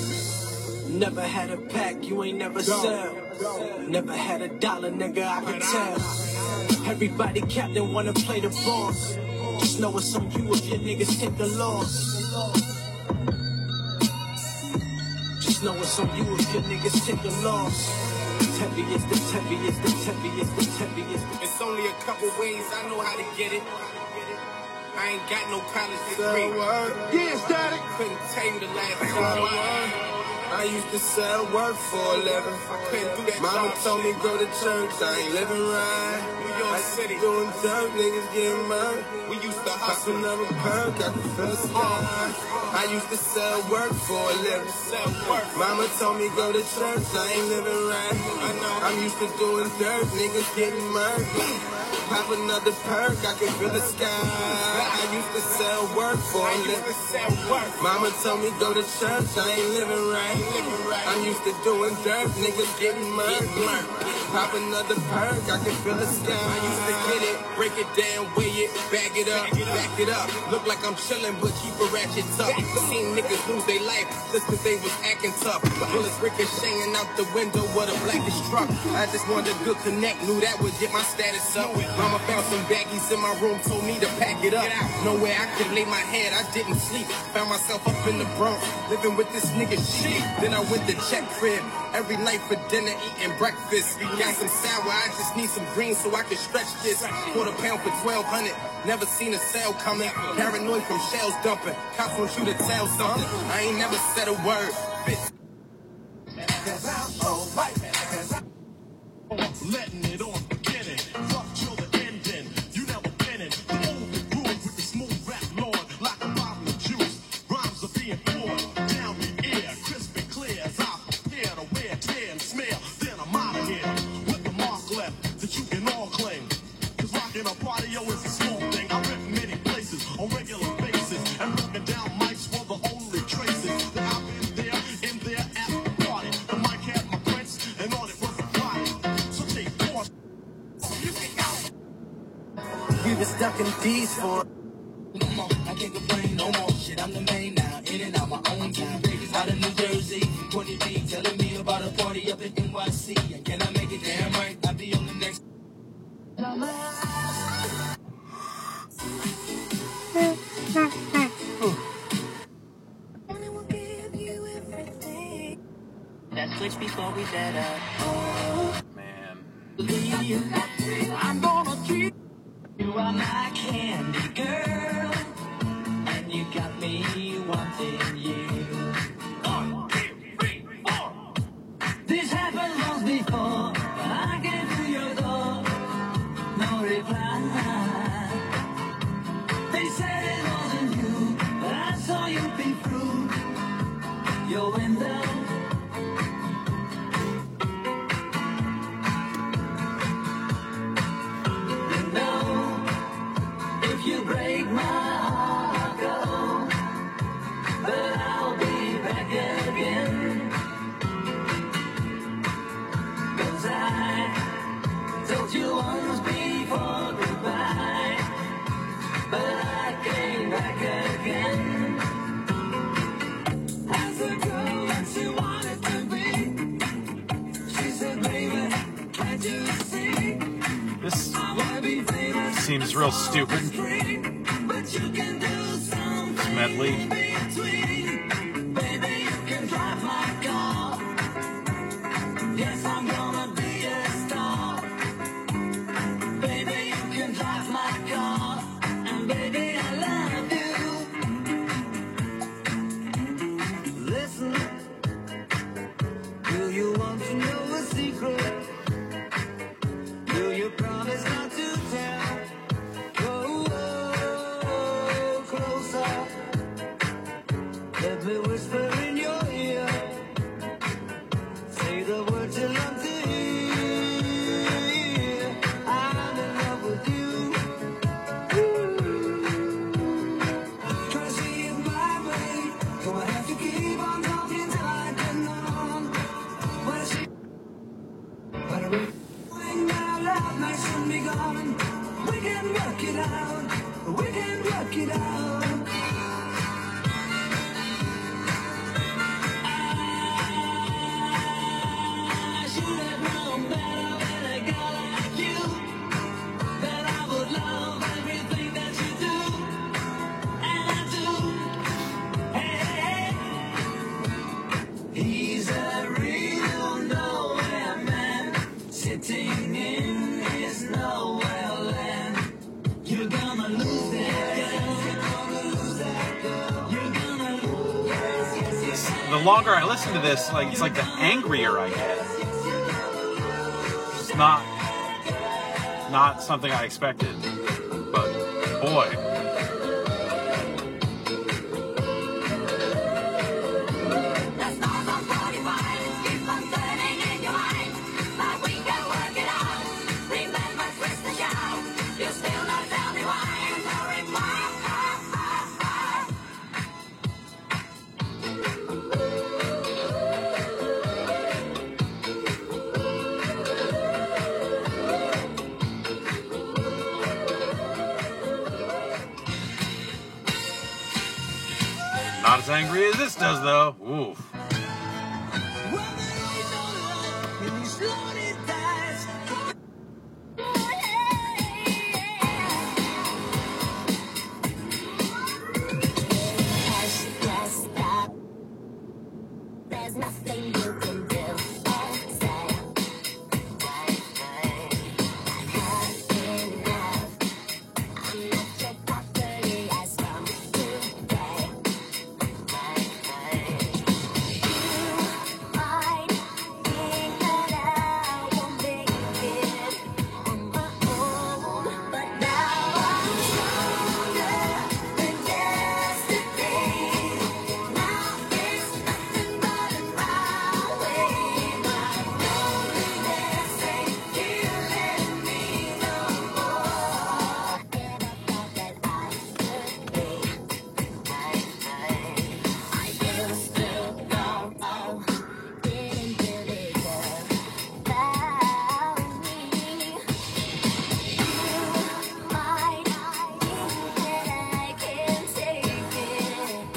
Never had a pack, you ain't never sell. Never had a dollar, nigga, I could tell. Everybody captain wanna play the boss. Just know it's on you if your niggas take the loss. Just know it's on you if your niggas take a loss. Heaviest, the heaviest, the heaviest, the heaviest. It's only a couple ways I know how to get it. I ain't got no college degree. Yeah, static. Couldn't tell you the last time. I used to sell work for a living. I couldn't do that. Mama told me go to church. I ain't living right. New York City doing dirt, niggas getting murdered. We used to hustle, never perk. I could feel the sky. I used to sell work for a living. Sell work. Mama told me go to church. I ain't living right. I know. I'm used to doing dirt, niggas getting murdered. Pop another perk, I can feel the sky. I used to sell work for a living. Mama told me go to church, I ain't living right. I'm used to doing dirt, niggas getting murdered. Pop another perk, I can feel the sky. I used to get it, break it down, weigh it, bag it up, back it up. Look like I'm chilling, but keep a ratchet tough. Seen niggas lose their life just cause they was acting tough. Bullets ricocheting out the window with a blackish truck. I just wanted a good connect, knew that would get my status up. Mama found some baggies in my room, told me to pack it up. Nowhere I could lay my head, I didn't sleep. Found myself up in the Bronx, living with this nigga shit. Then I went to check crib, every night for dinner, eating breakfast. Got some sour, I just need some greens so I can stretch this. Quarter pound for twelve hundred, never seen a sale coming. Paranoid from shells dumping, cops want you to tell something. I ain't never said a word. Bitch. Letting it on beginning, rough till the ending. You never been in the old groove with the smooth rap lord, like a bottle of juice. Rhymes are being poured down the ear, crisp and clear as I prepare to wear, tear and smell. Then I'm out of here with the mark left that you can all claim. Cause rocking a party, yo, is a small thing. I rip many places on regular basis and broken down mics for the only traces that I've been there, in there at the party. The mic had my prints and all it was a body. We were stuck in D's for no more. I can't complain no more. Shit, I'm the main now. In and out my own town. Out of New Jersey, twenty B telling me about a party up in N Y C. And can I make it damn right? I'll be on the next. That switch before we set up. Man. I'm gonna keep. You are my candy girl, and you got me wanting you. One, two, three, four. This happened once before, but I came to your door, no reply. They said it wasn't you, but I saw you peek through your window. You break my heart, I'll go, but I'll be back again. Cause I told you once before goodbye, but I came back again. As the girl that she wanted to be, she said, baby, can't you see? This I wanna be famous. seems real stupid. But you can do something Medley. between. Baby, you can drive my car. Yes, I'm gonna be a star. Baby, you can drive my car. And baby, I love you. Listen, do you want to know a secret? Do you promise not to tell? Oh, oh, closer. Let me whisper in your ear. Say the words you love to hear. I'm in love with you. Ooh. Try to see it my way. So I have to keep on talking till I get on. What is she? What are we? Love might soon be gone. We can work it out. We can work it out. I should have known better when a girl like you, that I would love everything that you do, and I do. Hey, hey, hey. He's longer I listen to this, like it's like the angrier I get. It's not not something I expected, but boy. Not as angry as this does, though. Oof. There's nothing you can do or say. I've had enough. I'm not your property as from today. You might think that I won't make it on my own, but now I'm stronger than yesterday. Now there's nothing but my way. My loneliness ain't killing me no more. Never thought that I could be. I used to go, oh, didn't really care about me. You might think that I can take it.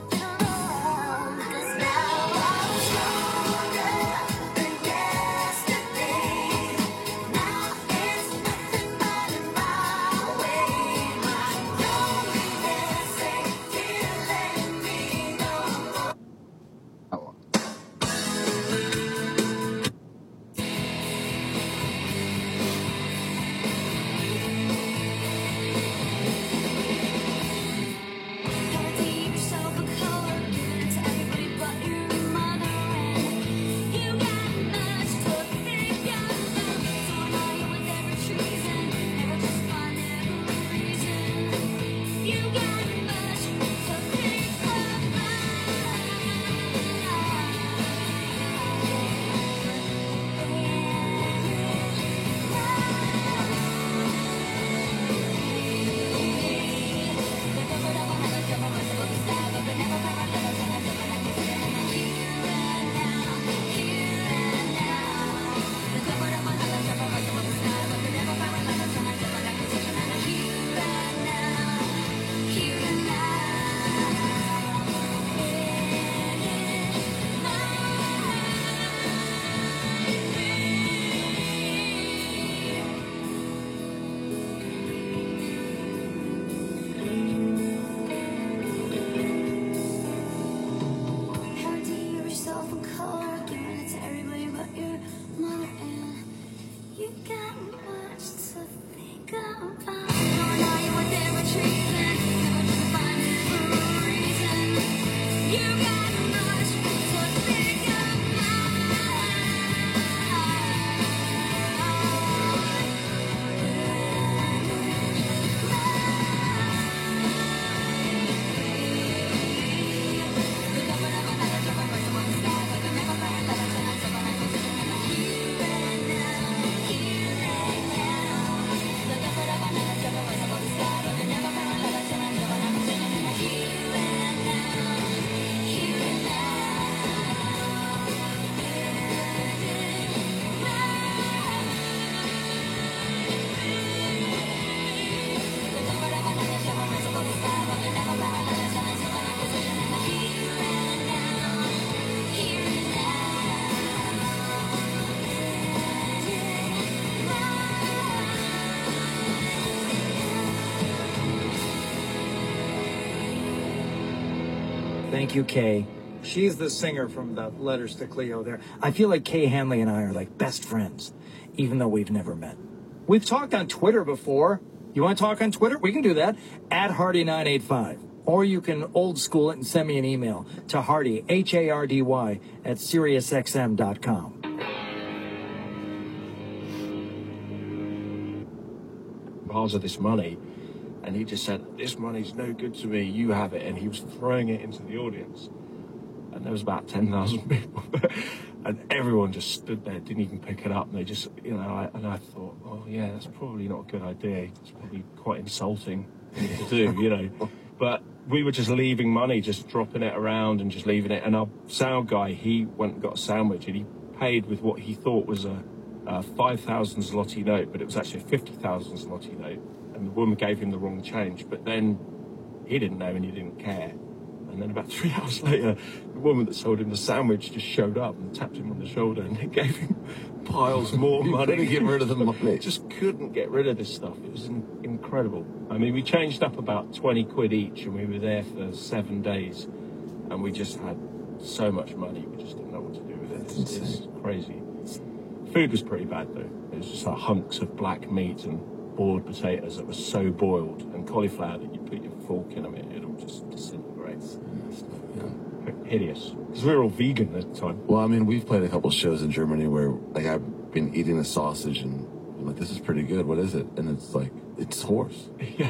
Cause now I'm stronger than yesterday. Now there's nothing but my way. My loneliness ain't killing me no more. Give yourself a color, give it to everybody but your mother. And you got much to think about. So now you're with every treason, never just find every reason. You got much to think Empty yourself in color, giving it to everybody but your mother. And you got much to think about. Now you're with every treason, never just find every reason. You got much to think Thank you, Kay. She's the singer from the Letters to Cleo there. I feel like Kay Hanley and I are like best friends, even though we've never met. We've talked on Twitter before. You want to talk on Twitter? We can do that. At Hardy nine eight five. Or you can old school it and send me an email to Hardy, H A R D Y, at Sirius X M dot com. Piles of this money, and he just said, "This money's no good to me, you have it," and he was throwing it into the audience. And there was about ten thousand people, and everyone just stood there, didn't even pick it up, and they just, you know, I, and I thought, oh yeah, that's probably not a good idea. It's probably quite insulting thing to do, you know. But we were just leaving money, just dropping it around and just leaving it. And our sound guy, he went and got a sandwich, and he paid with what he thought was a, a five thousand zloty note, but it was actually a fifty thousand zloty note. And the woman gave him the wrong change, but then he didn't know and he didn't care. And then about three hours later, the woman that sold him the sandwich just showed up and tapped him on the shoulder and they gave him piles more You money. couldn't get rid of the money. Just couldn't get rid of this stuff. It was in- incredible. I mean, we changed up about twenty quid each and we were there for seven days. And we just had so much money, we just didn't know what to do with it. It's, it's crazy. Food was pretty bad though. It was just like hunks of black meat and boiled potatoes that were so boiled, and cauliflower that you put your fork in them, it, it all just disintegrates. Yeah. Hideous. Because we were all vegan at the time. Well, I mean, we've played a couple shows in Germany where, like, I've been eating a sausage and I'm like, this is pretty good. What is it? And it's like, it's horse. Yeah.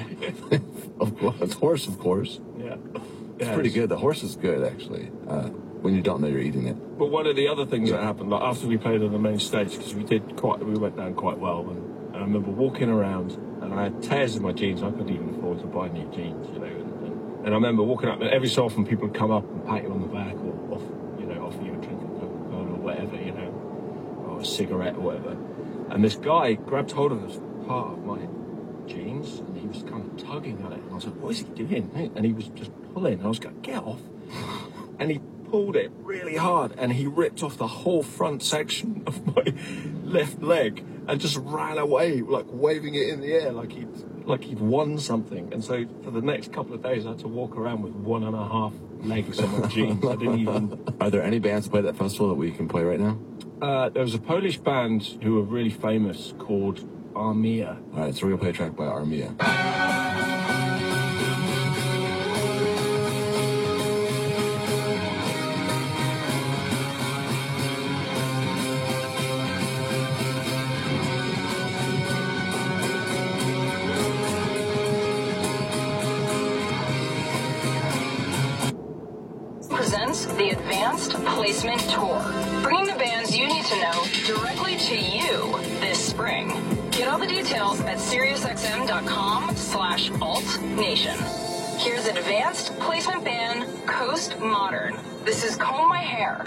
Of course, it's horse, of course. Yeah. It's Yeah, pretty it's- good. The horse is good, actually, uh, when you don't know you're eating it. But one of the other things that happened, like after we played on the main stage, because we did quite, we went down quite well, and, and I remember walking around, and I had tears in my jeans. I couldn't even afford to buy new jeans, you know. And, and, and I remember walking up, and every so often people would come up and pat you on the back, or off, you know, offer you a drink of Coca-Cola or whatever, you know, or a cigarette or whatever. And this guy grabbed hold of this part of my jeans, and he was kind of tugging at it, and I was like, "What is he doing?" And he was just pulling. And I was going, "Get off!" And he pulled it really hard, and he ripped off the whole front section of my left leg and just ran away, like waving it in the air like he'd like he'd won something. And so for the next couple of days I had to walk around with one and a half legs on my jeans. I didn't even... Are there any bands that play at that festival that we can play right now? Uh, there was a Polish band who were really famous called Armia. All right, so we're going to play a track by Armia. Presents the Advanced Placement Tour, bringing the bands you need to know directly to you this spring. Get all the details at SiriusXM.com slash alt nation. Here's Advanced Placement band Coast Modern. This is Comb My Hair.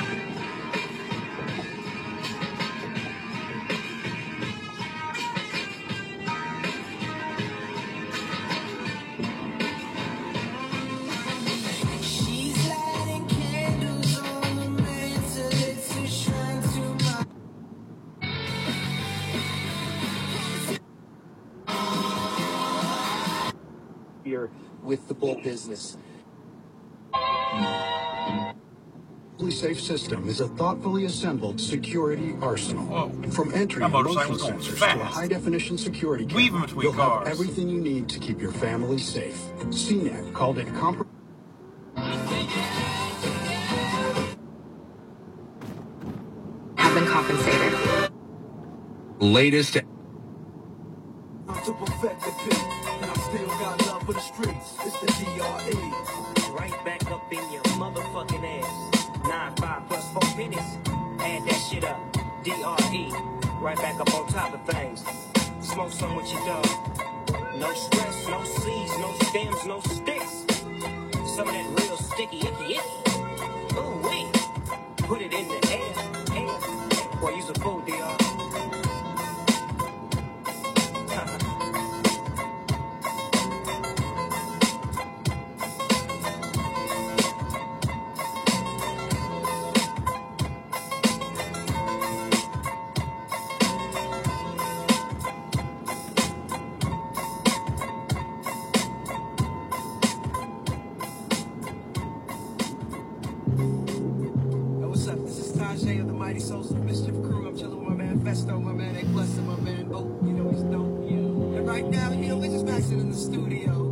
She's lighting candles on the mantle. It's a shrine to my. Here with the bull business. Safe System is a thoughtfully assembled security arsenal. From entry That and motorcycle motion was going sensors to a fast. high-definition security Weaving camera, between you'll cars. have everything you need to keep your family safe. C NET called it compre- Have been compensated. Latest To perfect the beat, and I still got love for the streets. It's the D R E. Right back up in your motherfucking ass. Nine, five plus four pennies. Add that shit up. D R E. Right back up on top of things. Smoke some with your dog. No stress, no C's, no stems, no sticks. Some of that real sticky, icky, icky. Ooh, wait. Put it in the air, air. Boy, use a fool, D R. Hey, what's up? This is Tajay of the Mighty Souls of Mischief Crew. I'm chilling with my man Festo, my man A Plus, and my man Bo. You know he's dope. Yeah. And right now, you know, we're just maxing in the studio.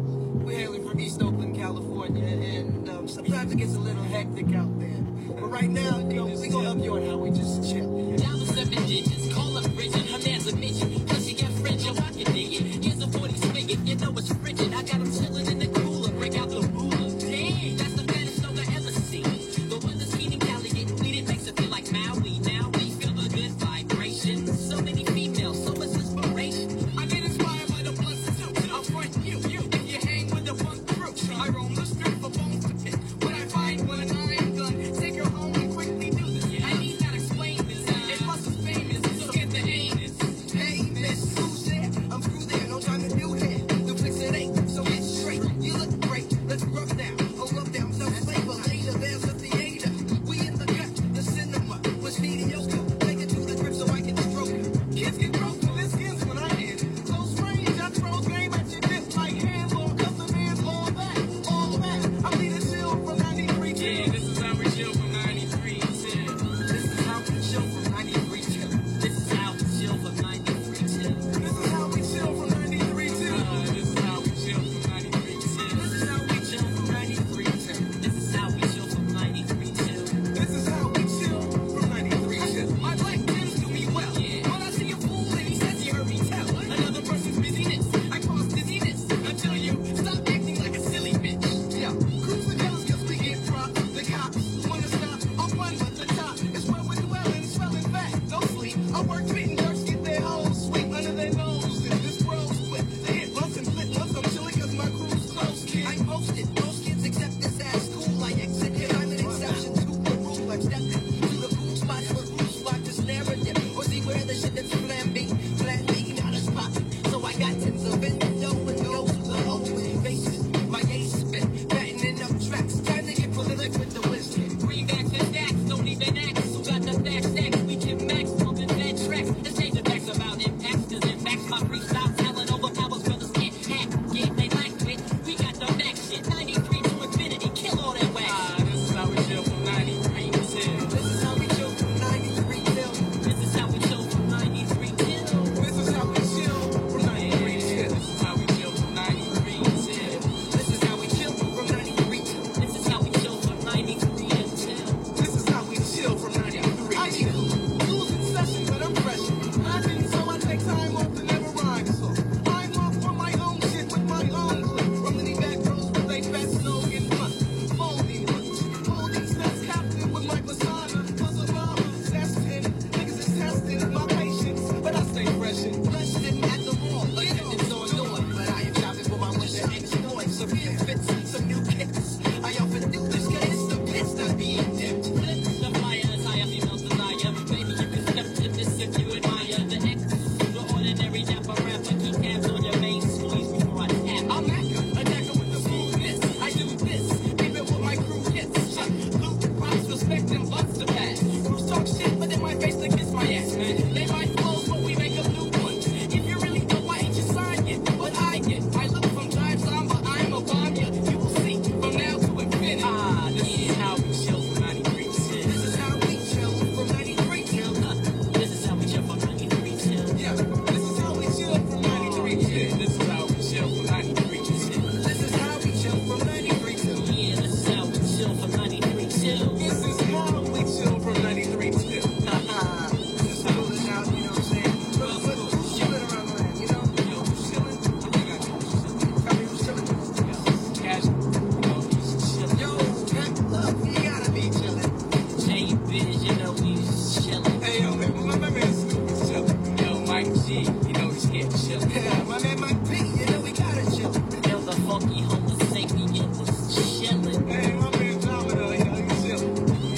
we're hailing from East Oakland, California, and um, sometimes it gets a little hectic out there. But right now, you know, we gonna help you on how we just chill. Down the seven digits, call up Bridget, her man's a midget. Plus you get French, yo, I can dig it. Here's a forty spigot, you know it's frigid. I got him chilling in the cooler, break out the ruler. Dang, that's the baddest snow I ever seen. The weather's heating, Cali getting weeded, makes it feel like Maui. Now we feel the good vibration. So many females, so much inspiration. I get inspired by the blessed suit. I'll front you, you, if you hang with the punk crew. I roam the street for bones to pick. What I find when I am done, take her home and quickly do this. I need not explain this. It must is famous, so get the anus. Hey, miss, who's there? I'm through there, no time to do here. The fix it ain't, so get straight. You look great, let's rub down. Oh, rub down, no flavor, later, there's a theater. We in the gut, the cinema was mediocre. Take it to the grip so I can stroke it. Kids get broke to their skins when I hit. Close range, I throw game at your dip like handball, custom hands, all that, all that. I'm leading chill from ninety-three till. Yeah, this is how we chill from ninety-three till. This is how we chill from ninety-three till. This is how we chill from ninety-three till. This is how we chill from ninety-three till. Uh, this is how we chill from ninety-three till. This is how we chill from ninety-three till. This is how we chill from ninety-three till. This is how we chill from ninety-three till. My black friends do me well. When I see a fool and he says you heard me tell another person's busyness, I cause dizziness until you stop acting like a silly bitch. Yeah, cruise the hills 'cause we get props. The cops wanna stop. I'll run but the top is where we're dwelling, swelling back. No sleep. I work beating jerks, get their hoes sweep under their nose. And this world split. They hit bumps and flip once I'm chilling 'cause my crew's close, kid. I posted. Most kids accept this as cool. I exit and I'm an exception to the rule. I've stepped into the cool spots where rules block this narrative. Or see where the shit that's plan B, plan B, not a spot. So I got tens of window and goes to the open faces. My ace spit, fattening up tracks. Time to get prolific with the whiskey. Greenbacks and stacks don't even act. Who got the back stacks? We can max pumping bad tracks. Let's change the facts about impacts. Cause in fact, my freestyle talent overpowers brothers can't hack. Yeah, they lack it. We got the back shit. ninety-three to infinity. Kill all that whack. Ah, this is how we chill from ninety-three till. This is how we chill from ninety-three till. This is how we chill from ninety-three till. This is how we chill from ninety-three till. This is how we chill from ninety-three till. This is how we chill from ninety-three till. This is how we chill from ninety-three until. This is how we chill from ninety-three. I chill. Losing session, but I'm fresh. I didn't, so I take time off to never rhyme. So I'm off on my own shit with my own clip. From the back rows with they fat snow and blunt. Folding ones. Holding steps captain with my persona. Plus a bomb. That's ten. Niggas is testing my patience. But I stay fresh and blessed and at the wall. Attendance on door. But I am shopping for my winter exploits. Some new fits and some new kicks. I often do this cause it's the pits that being dipped. Flip the flyer as high as females desire. Baby, you can step to this if you admire the X. The ordinary dapper rapper. Keep tabs on your main squeeze before I tap. I'm Macca, a decker with the smoothness. I do this, even with my crew hits. Shut, loot, props, respect, and butts to pass. Crews talk shit, but in my face they kiss my ass, man. They might close, but we make up new ones. If you really know, why ain't you sign yet? But I get, I look from time samba, I'm a bomb ya. You will see, from now to infinity. Ah, this is how we chill from ninety-three till. This is how we chill from ninety-three till. This is how we chill from ninety-three till. Yeah, this is how we chill from ninety-three till. This is how we chill from ninety-three till. This is how we chill from ninety-three till. Yeah, this is how we chill from ninety-three till. This is how we chill from ninety-three till. Haha. Just rolling out, you know what I'm saying? But, but who's chilling around the land, you know? Yo, who's chilling? I think I know. Tell me who's chilling. Casual. You know, he's chilling. Yo, Pep, look, you gotta be chilling. J Biz, you know, he's chilling. Hey, yo, man, my man is chilling. Yo, Mike G, you know, he's getting chilling. Yeah, my man Mike P, you know we gotta chill. Yo, the funky homo sapien is chilling. Hey, my man Domino, you know, he's chilling.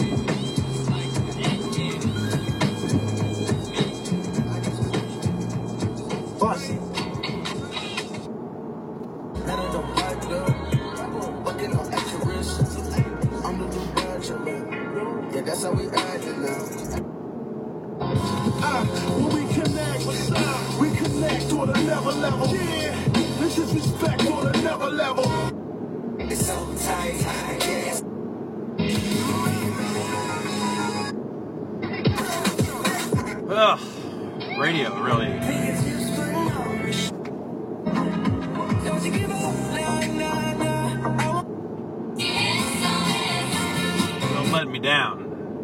Like that, yeah. Bust it. And I don't like that. Fucking on extra wrist. I'm the new bachelor. Yeah, that's how we acting now. Ah, when we connect, we connect on another level. Yeah, this is respect on another level. It's so tight, yeah. Ugh, radio really. Don't let me down.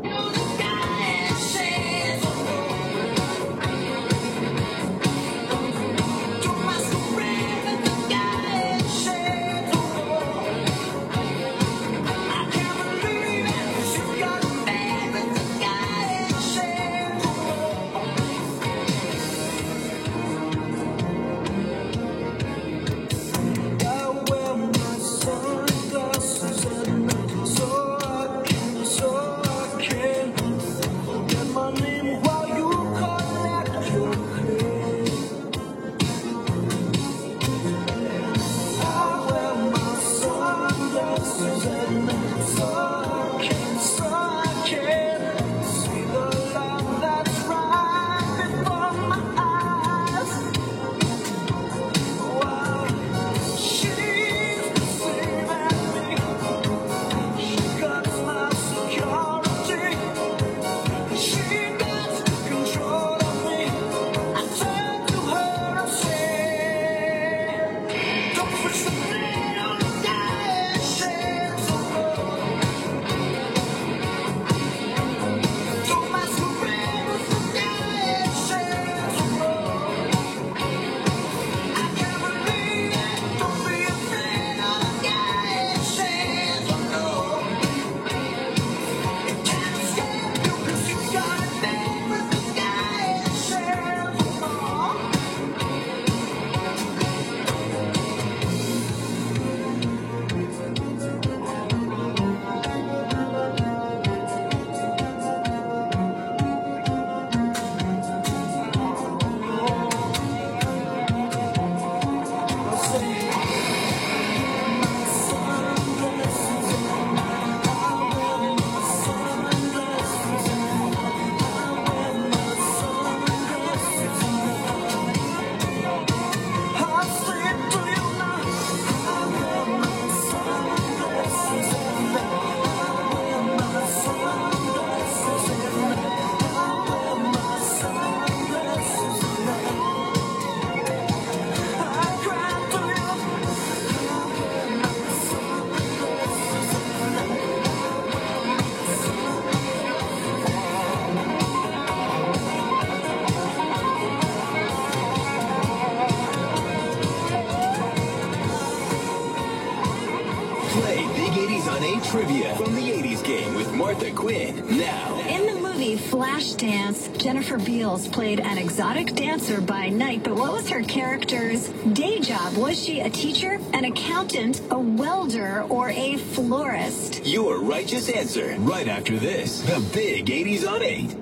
Play Big eighties on eight trivia from the eighties game with Martha Quinn now. In the movie Flashdance, Jennifer Beals played an exotic dancer by night, but what was her character's day job? Was she a teacher, an accountant, a welder, or a florist? Your righteous answer right after this. The Big eighties on eight.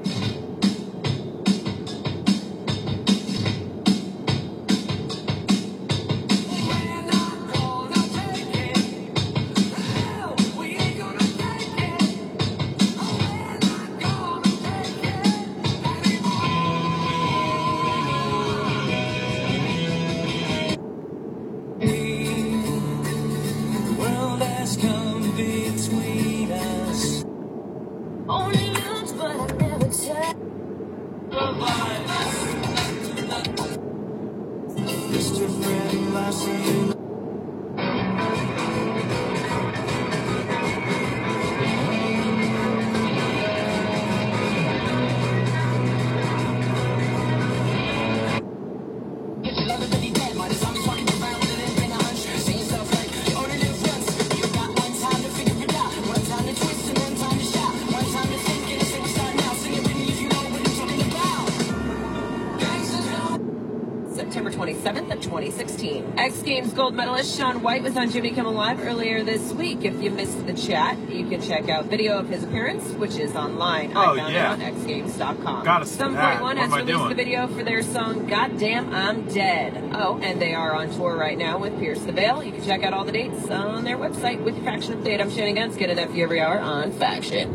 September twenty-seventh of twenty sixteen. X Games gold medalist Shaun White was on Jimmy Kimmel Live earlier this week. If you missed the chat, you can check out video of his appearance, which is online. Oh, I found yeah. it on X Games dot com. Gotta see Sum that. forty-one What has am I released doing? a video for their song Goddamn I'm Dead. Oh, and they are on tour right now with Pierce the Veil. You can check out all the dates on their website with your Faction Update. I'm Shannon Guns. Get an F you every hour on Faction.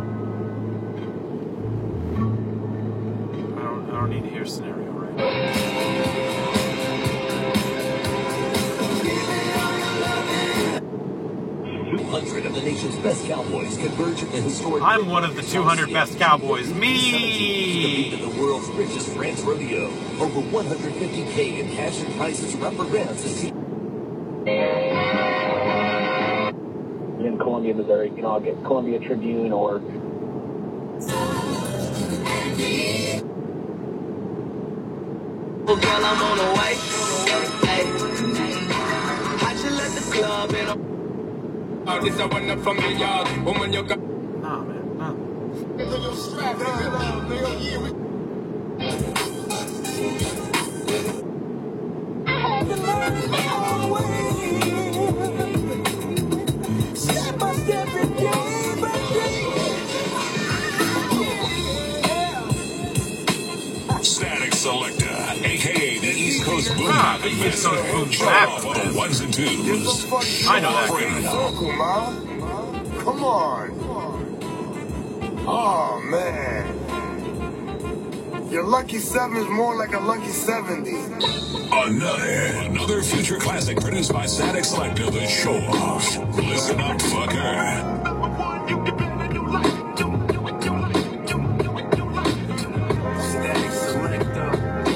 I don't, I don't need to hear scenario right now. two hundred of the nation's best cowboys converge at the historic. I'm one of the two hundred best cowboys. Me! To the world's richest France rodeo. Over one hundred fifty K in cash and prizes, rubber bands, and In Columbia, Missouri, you know, I'll get Columbia Tribune or. Oh, girl, I'm on the way. Hey. I just left the club and I'm. Oh, this I want up from your yard. Woman, you got. Nah, man, nah. Step by step and day by Static Selector, aka the East Coast Boom Ah, the East Coast Boom Bap Bap. for the ones and twos. I know that. Circle, man. Come on. Oh, man. Your lucky seven is more like a lucky seventy. Another, another future classic produced by Static Selector, the show off. Listen up, fucker. Static Selector.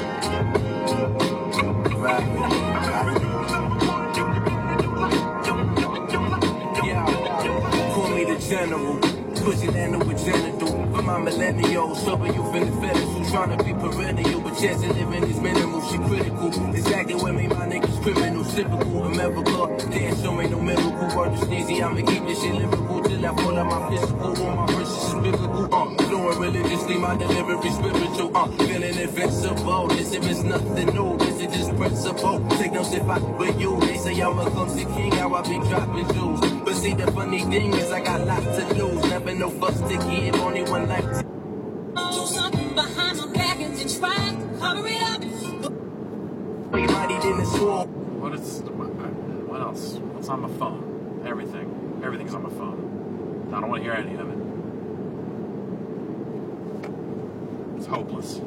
Yeah, call me the general. Pushing handle with genital. For my millennials, sober you finna fetish. Who's trying to be perennial, but chance of living is minimal. She critical. Exactly what made my niggas criminal. Typical America. Dance show ain't no miracle. Word to sneezy, I'ma keep this shit lyrical till I fall out my physical. All my verses is biblical. Uh, flowing religiously, my delivery spiritual. Uh, feeling invincible. This if it's nothing new. This is just principle. Take no sip out with you. They say I'm a clumsy king. How I be dropping jewels. But see, the funny thing is I got lots to lose. Never no fucks to give. Only one life to do something behind my back and then try to cover it up. everybody in the swamp. What is? What else? What's on my phone? Everything. Everything's on my phone. I don't want to hear any of it. It's hopeless.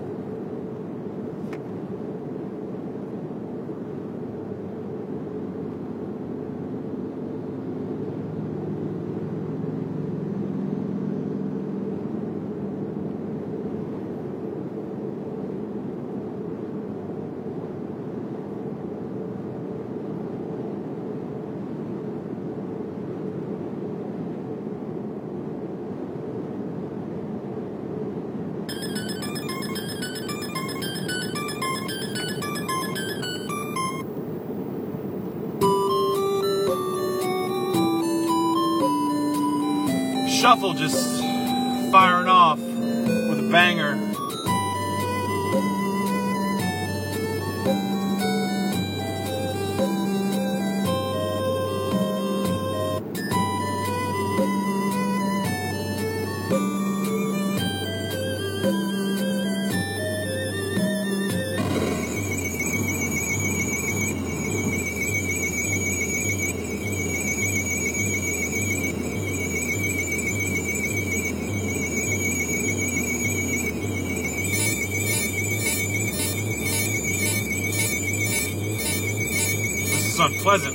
Shuffle just firing off with a banger. This is unpleasant.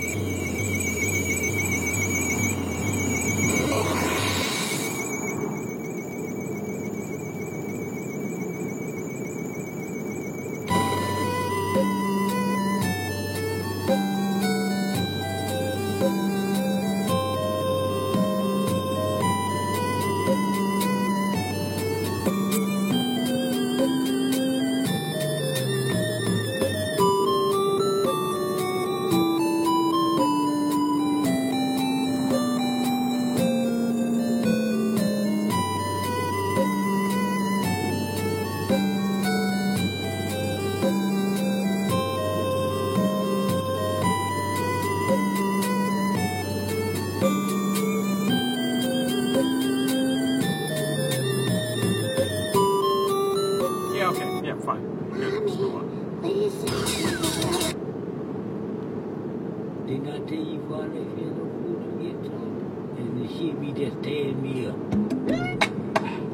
Yeah, okay. Yeah, fine. Good. Let's move on. Didn't I tell you before I left here no food to get to? And the shit be just tearing me up.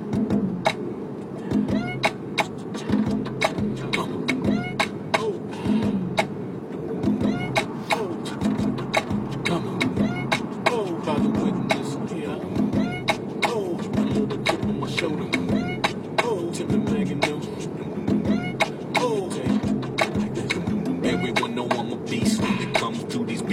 Oh, by the witness, yeah. Oh, a little chip on my shoulder. Oh, tipping manganese. Oh, okay. Everyone know I'm a beast when it comes to these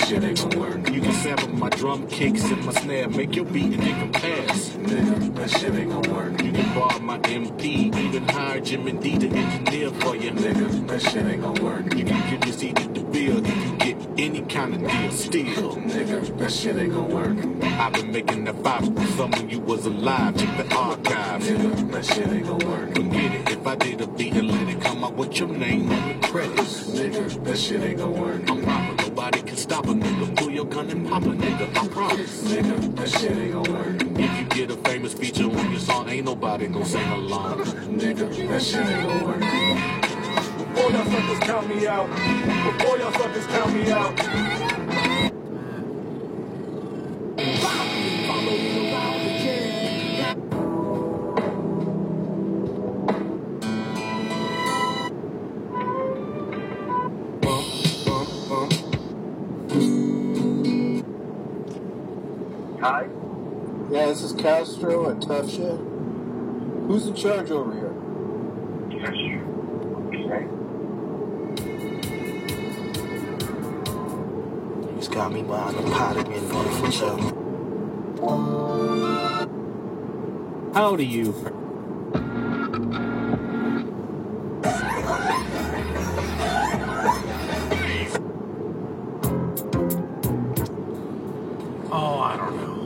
shit ain't gonna work. You can sample my drum kicks and my snare, make your beat and nigga pass. Nigga, that shit ain't gonna work. You can borrow my M P, even hire Jim and D to engineer for you. Nigga, that shit ain't gonna work. You can give your C D to Bill, you can get any kind of deal still. Nigga, that shit ain't gonna work. I've been making that five from some when you was alive, check the archives. Nigga, that shit ain't gonna work. Forget it, if I did a beat and let it come out with your name on the credits. Nigga, that shit ain't gonna work. I'm proper, nobody can stop a nigga. Pull your gun and pop a nigga, I promise. Nigga, that shit ain't gonna work. If you get a famous feature on your song, ain't nobody gonna sing along. Nigga, that shit ain't gonna work. Before y'all suckers count me out. Before y'all suckers count me out. Follow me around the jam. Hi? Yeah, this is Castro at Tough Shit. Who's in charge over here? Yes, you. Okay. He's got me behind the pot again, going for two. How old are you? Oh, I don't know.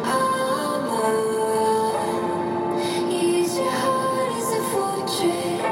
Use your heart as a fortress.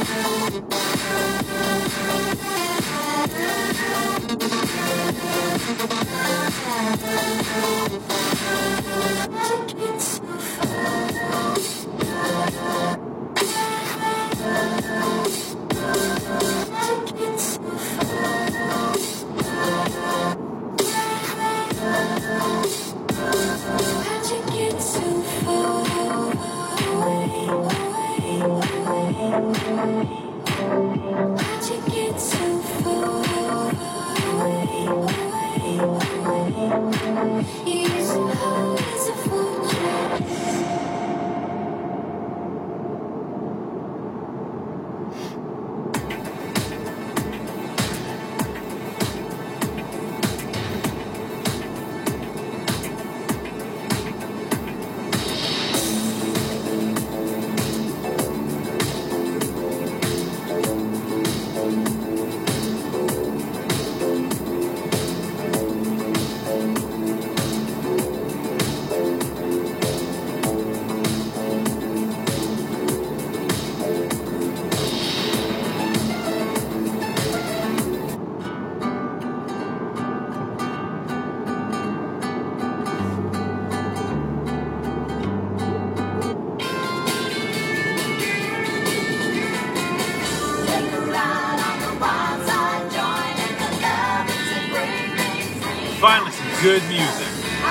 Finally, some good music.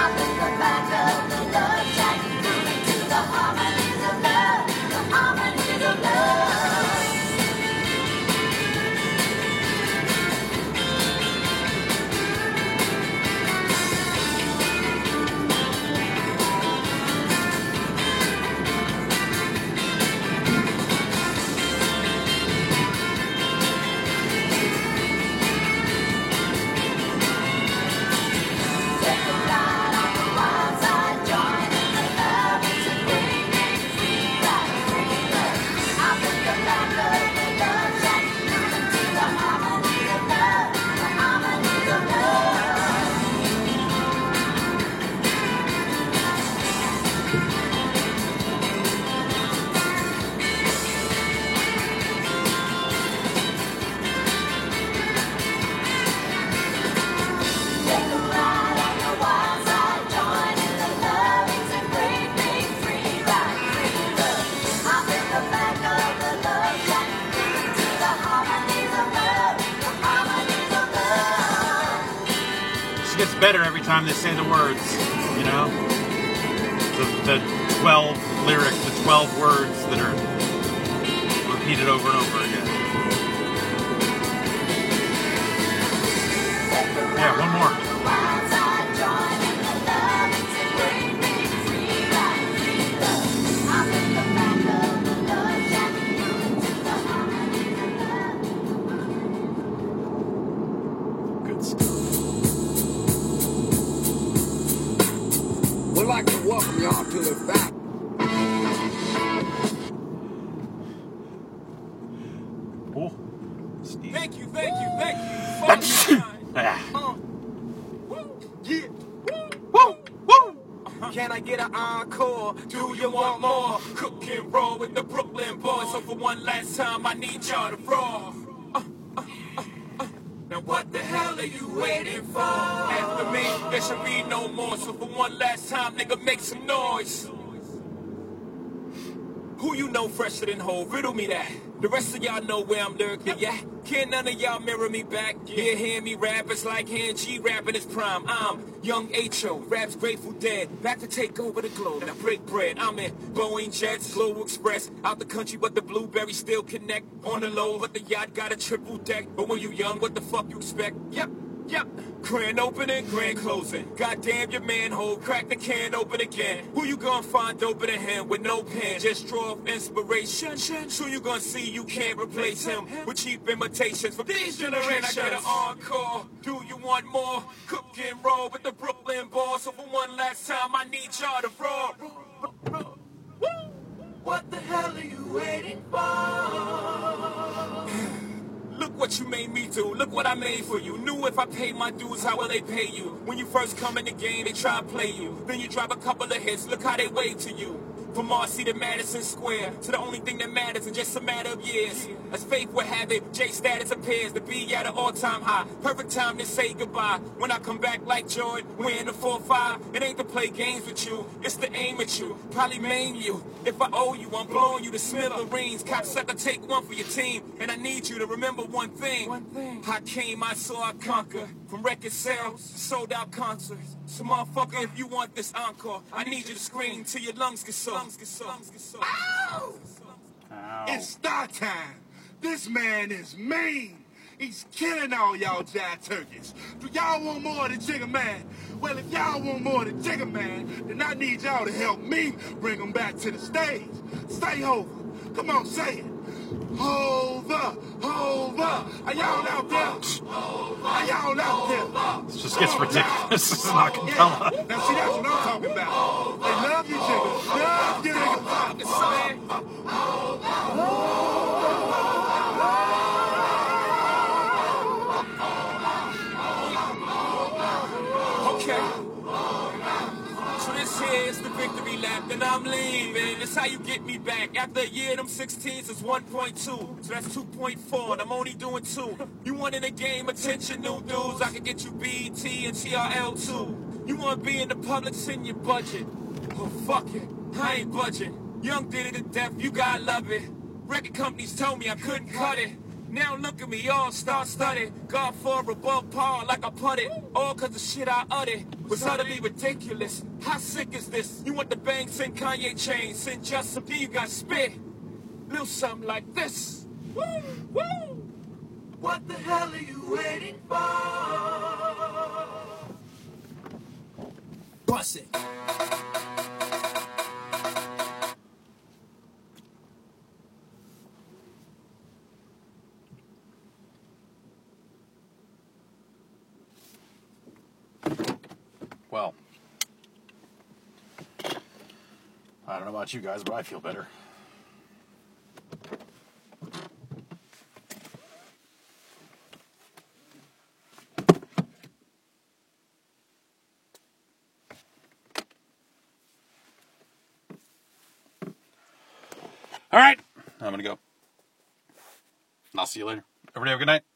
Gets better every time they say the words, you know? The, the twelve lyrics, the twelve words that are repeated over and over again. Yeah, one more. We'd like to welcome y'all to the back. Oh, Steve. Thank you, thank you, thank you. Ah. Woo, yeah. Woo, woo. Can I get an encore? Do you want more? Cook and roll with the Brooklyn boys. So for one last time, I need y'all to roll. Uh, uh, uh, uh. Now what the hell are you waiting for? After me, there should be no more. So for one last time, nigga, make some noise. Who you know fresher than whole? Riddle me that. The rest of y'all know where I'm lurking, yeah? Can't none of y'all mirror me back? Yeah, hear me rap, it's like hand G rap in his prime. I'm young H O, raps Grateful Dead. Back to take over the globe, now break bread. I'm in Boeing Jets, Global Express. Out the country, but the blueberries still connect. On the low, but the yacht got a triple deck. But when you young, what the fuck you expect? Yep. Yep, grand opening, grand closing. Goddamn your manhole, crack the can open again. Who you gonna find open a hand with no pen? Just draw off inspiration. So you gonna see you can't replace him with cheap imitations from these generations. Can I get an encore? Do you want more? Cook and roll with the Brooklyn boys. So for one last time, I need y'all to roll. Woo! What the hell are you waiting for? Look what you made me do, look what I made for you. Knew if I paid my dues, how will they pay you? When you first come in the game, they try to play you. Then you drop a couple of hits, look how they wave to you. From Marcy to Madison Square, to the only thing that matters in just a matter of years. As fate would have it, J status appears to be at an all-time high. Perfect time to say goodbye. When I come back like Jordan, we're in the four five. It ain't to play games with you, it's to aim at you. Probably maim you. If I owe you, I'm blowing you to smithereens. Cocksucker, take one for your team. And I need you to remember one thing. One thing. I came, I saw, I conquer. From record sales to sold out concerts. So motherfucker, if you want this encore, I need you to scream till your lungs get sore. Ow! Ow. It's star time. This man is mean. He's killing all y'all jive turkeys. Do y'all want more than Jigga Man? Well, if y'all want more than Jigga Man, then I need y'all to help me bring him back to the stage. Say over. Come on, say it. Hova, Hova. Are y'all out there? Are y'all out there? This just gets ridiculous. This is not Capella. Yeah. Now, see, that's what I'm talking about. They love you, Jigga. Love you, Okay. So this here is the victory lap, and I'm leaving. That's how you get me back. After a year, them sixteens is one point two. So that's two point four, and I'm only doing two. You want in the game, attention, new dudes. I can get you B E T and T R L too. You want to be in the public, send your budget. Oh, fuck it. I ain't budging. Young did it to death, you gotta love it. Record companies told me I couldn't cut it. Now look at me, all star studded. God for above par like I putted. All cause the shit I uttered was utterly ridiculous. How sick is this? You want the bang, send Kanye chain, send Justin, then you got spit. Little something like this. Woo, woo. What the hell are you waiting for? Bust it. Well, I don't know about you guys, but I feel better. All right, I'm going to go. I'll see you later. Everybody have a good night.